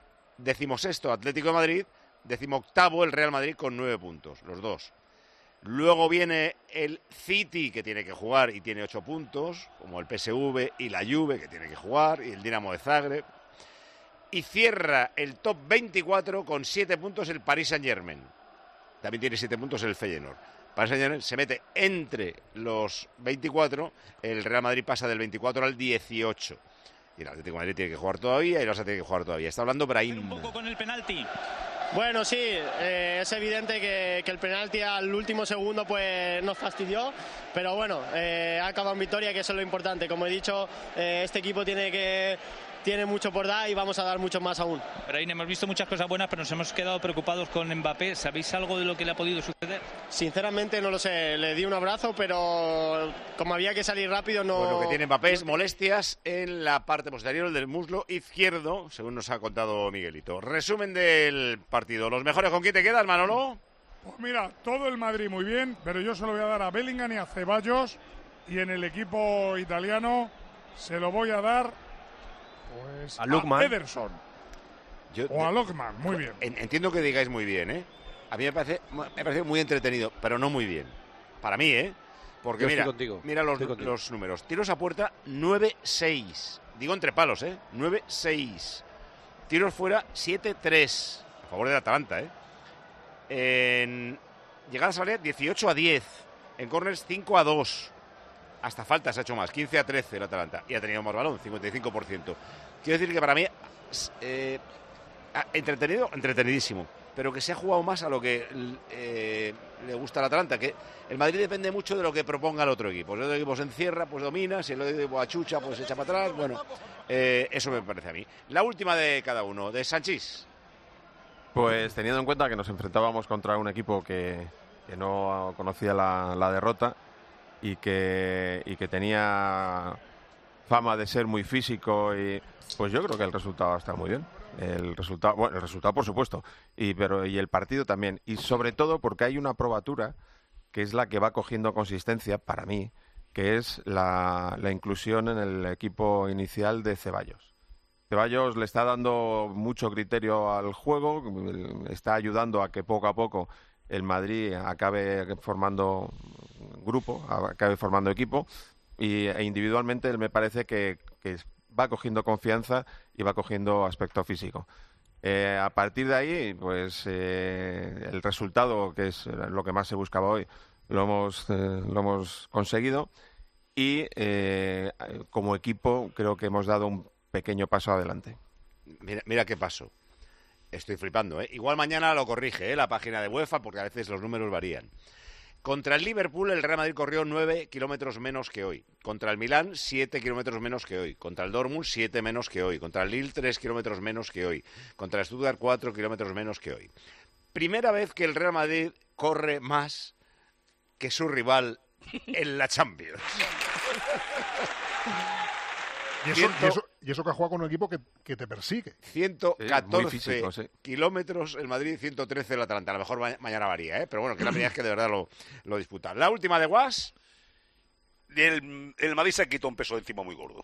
16º Atlético de Madrid, 18º el Real Madrid con 9 puntos, los dos. Luego viene el City, que tiene que jugar y tiene 8 puntos, como el PSV y la Juve, que tiene que jugar, y el Dinamo de Zagreb. Y cierra el top 24 con 7 puntos el Paris Saint-Germain. También tiene 7 puntos el Feyenoord. Paris Saint-Germain se mete entre los 24, el Real Madrid pasa del 24 al 18. Y el Atlético de Madrid tiene que jugar todavía y el Barça tiene que jugar todavía. Está hablando Brahim. Un poco con el penalti. Bueno, sí, es evidente que el penalti al último segundo pues nos fastidió, pero bueno, ha acabado en victoria, que eso es lo importante. Como he dicho, este equipo tiene mucho por dar y vamos a dar mucho más aún. Pero ahí hemos visto muchas cosas buenas, pero nos hemos quedado preocupados con Mbappé. ¿Sabéis algo de lo que le ha podido suceder? Sinceramente no lo sé, le di un abrazo, pero como había que salir rápido no... Bueno, que tiene Mbappé es molestias en la parte posterior del muslo izquierdo, según nos ha contado Miguelito. Resumen del partido. ¿Los mejores con quién te quedas, Manolo? Pues mira, todo el Madrid muy bien, pero yo se lo voy a dar a Bellingham y a Ceballos, y en el equipo italiano se lo voy a dar pues a Lookman. Ederson o a Lookman, muy bien. Entiendo que digáis muy bien, ¿eh? A mí me parece muy entretenido, pero no muy bien. Para mí, ¿eh? Porque mira los números. Tiros a puerta 9-6. Digo entre palos, ¿eh? 9-6. Tiros fuera 7-3. A favor del Atalanta, ¿eh? En llegadas a área 18-10. En corners 5-2. Hasta faltas ha hecho más, 15-13 el Atalanta. Y ha tenido más balón, 55%. Quiero decir que para mí entretenidísimo, pero que se ha jugado más a lo que le gusta al Atalanta, que el Madrid depende mucho de lo que proponga el otro equipo. Si el otro equipo se encierra, pues domina, si el otro equipo achucha, pues se echa para atrás. Bueno, eso me parece a mí. La última de cada uno, de Sanchís. Pues teniendo en cuenta que nos enfrentábamos contra un equipo que no conocía la derrota y que tenía fama de ser muy físico, y pues yo creo que el resultado está muy bien. El resultado por supuesto, y el partido también, y sobre todo porque hay una probatura que es la que va cogiendo consistencia para mí, que es la inclusión en el equipo inicial de Ceballos. Ceballos le está dando mucho criterio al juego, está ayudando a que poco a poco el Madrid acabe formando grupo, acabe formando equipo, e individualmente me parece que va cogiendo confianza y va cogiendo aspecto físico. A partir de ahí, pues el resultado, que es lo que más se buscaba hoy, lo hemos conseguido, y como equipo creo que hemos dado un pequeño paso adelante. Mira qué paso. Estoy flipando, ¿eh? Igual mañana lo corrige, la página de UEFA, porque a veces los números varían. Contra el Liverpool, el Real Madrid corrió 9 kilómetros menos que hoy. Contra el Milán, 7 kilómetros menos que hoy. Contra el Dortmund, 7 menos que hoy. Contra el Lille, 3 kilómetros menos que hoy. Contra el Stuttgart, 4 kilómetros menos que hoy. Primera vez que el Real Madrid corre más que su rival en la Champions. Y Y eso que ha jugado con un equipo que te persigue. 114 físico, sí. kilómetros el Madrid, 113 el Atalanta. A lo mejor mañana varía, pero bueno, que la realidad es que de verdad lo disputan. La última de Guas. El Madrid se ha quitado un peso de encima muy gordo.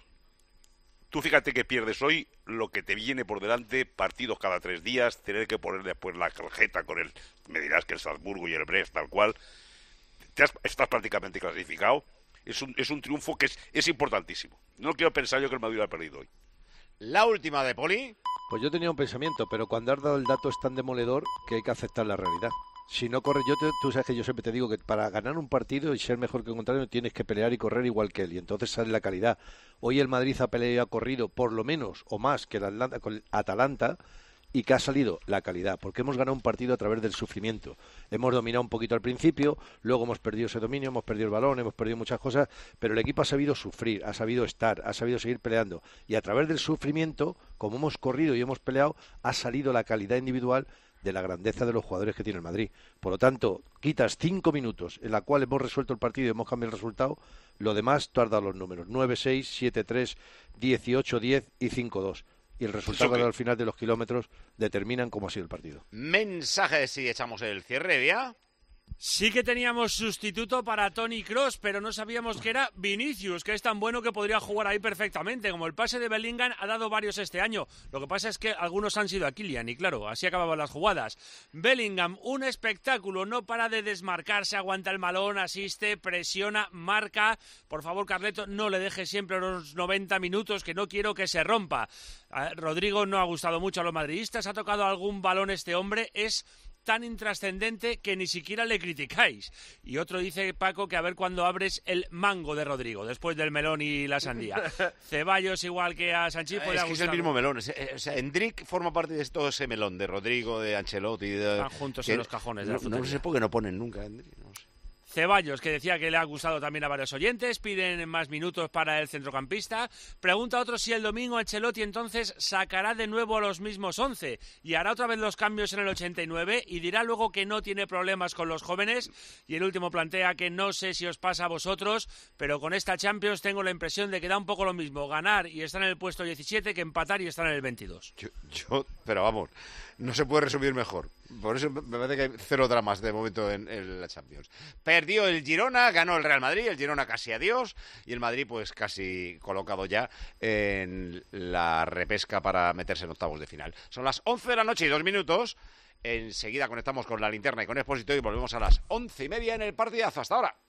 Tú fíjate que pierdes hoy lo que te viene por delante, partidos cada 3 días, tener que poner después la tarjeta con el... Me dirás que el Salzburgo y el Brest, tal cual. Estás prácticamente clasificado. Es un triunfo que es importantísimo. No quiero pensar yo que el Madrid lo ha perdido hoy. La última de Poli. Pues yo tenía un pensamiento, pero cuando has dado el dato es tan demoledor que hay que aceptar la realidad. Si no corres, tú sabes que yo siempre te digo que para ganar un partido y ser mejor que un contrario tienes que pelear y correr igual que él, y entonces sale la calidad. Hoy el Madrid ha peleado y ha corrido por lo menos o más que el Atalanta, y que ha salido la calidad, porque hemos ganado un partido a través del sufrimiento. Hemos dominado un poquito al principio, luego hemos perdido ese dominio, hemos perdido el balón, hemos perdido muchas cosas, pero el equipo ha sabido sufrir, ha sabido estar, ha sabido seguir peleando, y a través del sufrimiento, como hemos corrido y hemos peleado, ha salido la calidad individual de la grandeza de los jugadores que tiene el Madrid. Por lo tanto, quitas 5 minutos en la cual hemos resuelto el partido y hemos cambiado el resultado, lo demás tú has dado los números, 9-6, 7-3, 18-10 y 5-2. Y el resultado al final de los kilómetros determinan cómo ha sido el partido. Mensajes y echamos el cierre, ¿ya? Sí que teníamos sustituto para Toni Kroos, pero no sabíamos que era Vinicius, que es tan bueno que podría jugar ahí perfectamente. Como el pase de Bellingham ha dado varios este año. Lo que pasa es que algunos han sido a Kylian y claro, así acababan las jugadas. Bellingham, un espectáculo, no para de desmarcarse, aguanta el balón, asiste, presiona, marca. Por favor, Carleto, no le deje siempre los 90 minutos, que no quiero que se rompa. Rodrigo no ha gustado mucho a los madridistas, ha tocado algún balón este hombre, es tan intrascendente que ni siquiera le criticáis. Y otro dice, Paco, que a ver cuándo abres el mango de Rodrigo, después del melón y la sandía. Ceballos, igual que a Sanchís, pues es que es el mismo melón. O sea, Endrick forma parte de todo ese melón, de Rodrigo, de Ancelotti. Están juntos en los cajones de la no sé por qué no ponen nunca a Endrick, no sé. Ceballos, que decía que le ha gustado también a varios oyentes, piden más minutos para el centrocampista. Pregunta a otro si el domingo Ancelotti entonces sacará de nuevo a los mismos 11 y hará otra vez los cambios en el 89 y dirá luego que no tiene problemas con los jóvenes. Y el último plantea que no sé si os pasa a vosotros, pero con esta Champions tengo la impresión de que da un poco lo mismo ganar y estar en el puesto 17 que empatar y estar en el 22. Pero vamos, no se puede resumir mejor. Por eso me parece que hay 0 dramas de momento en la Champions. Perdió el Girona, ganó el Real Madrid, el Girona casi adiós, y el Madrid pues casi colocado ya en la repesca para meterse en octavos de final. Son las 11 de la noche y 2 minutos. Enseguida conectamos con la linterna y con Expósito y volvemos a las 11:30 en el partidazo. Hasta ahora.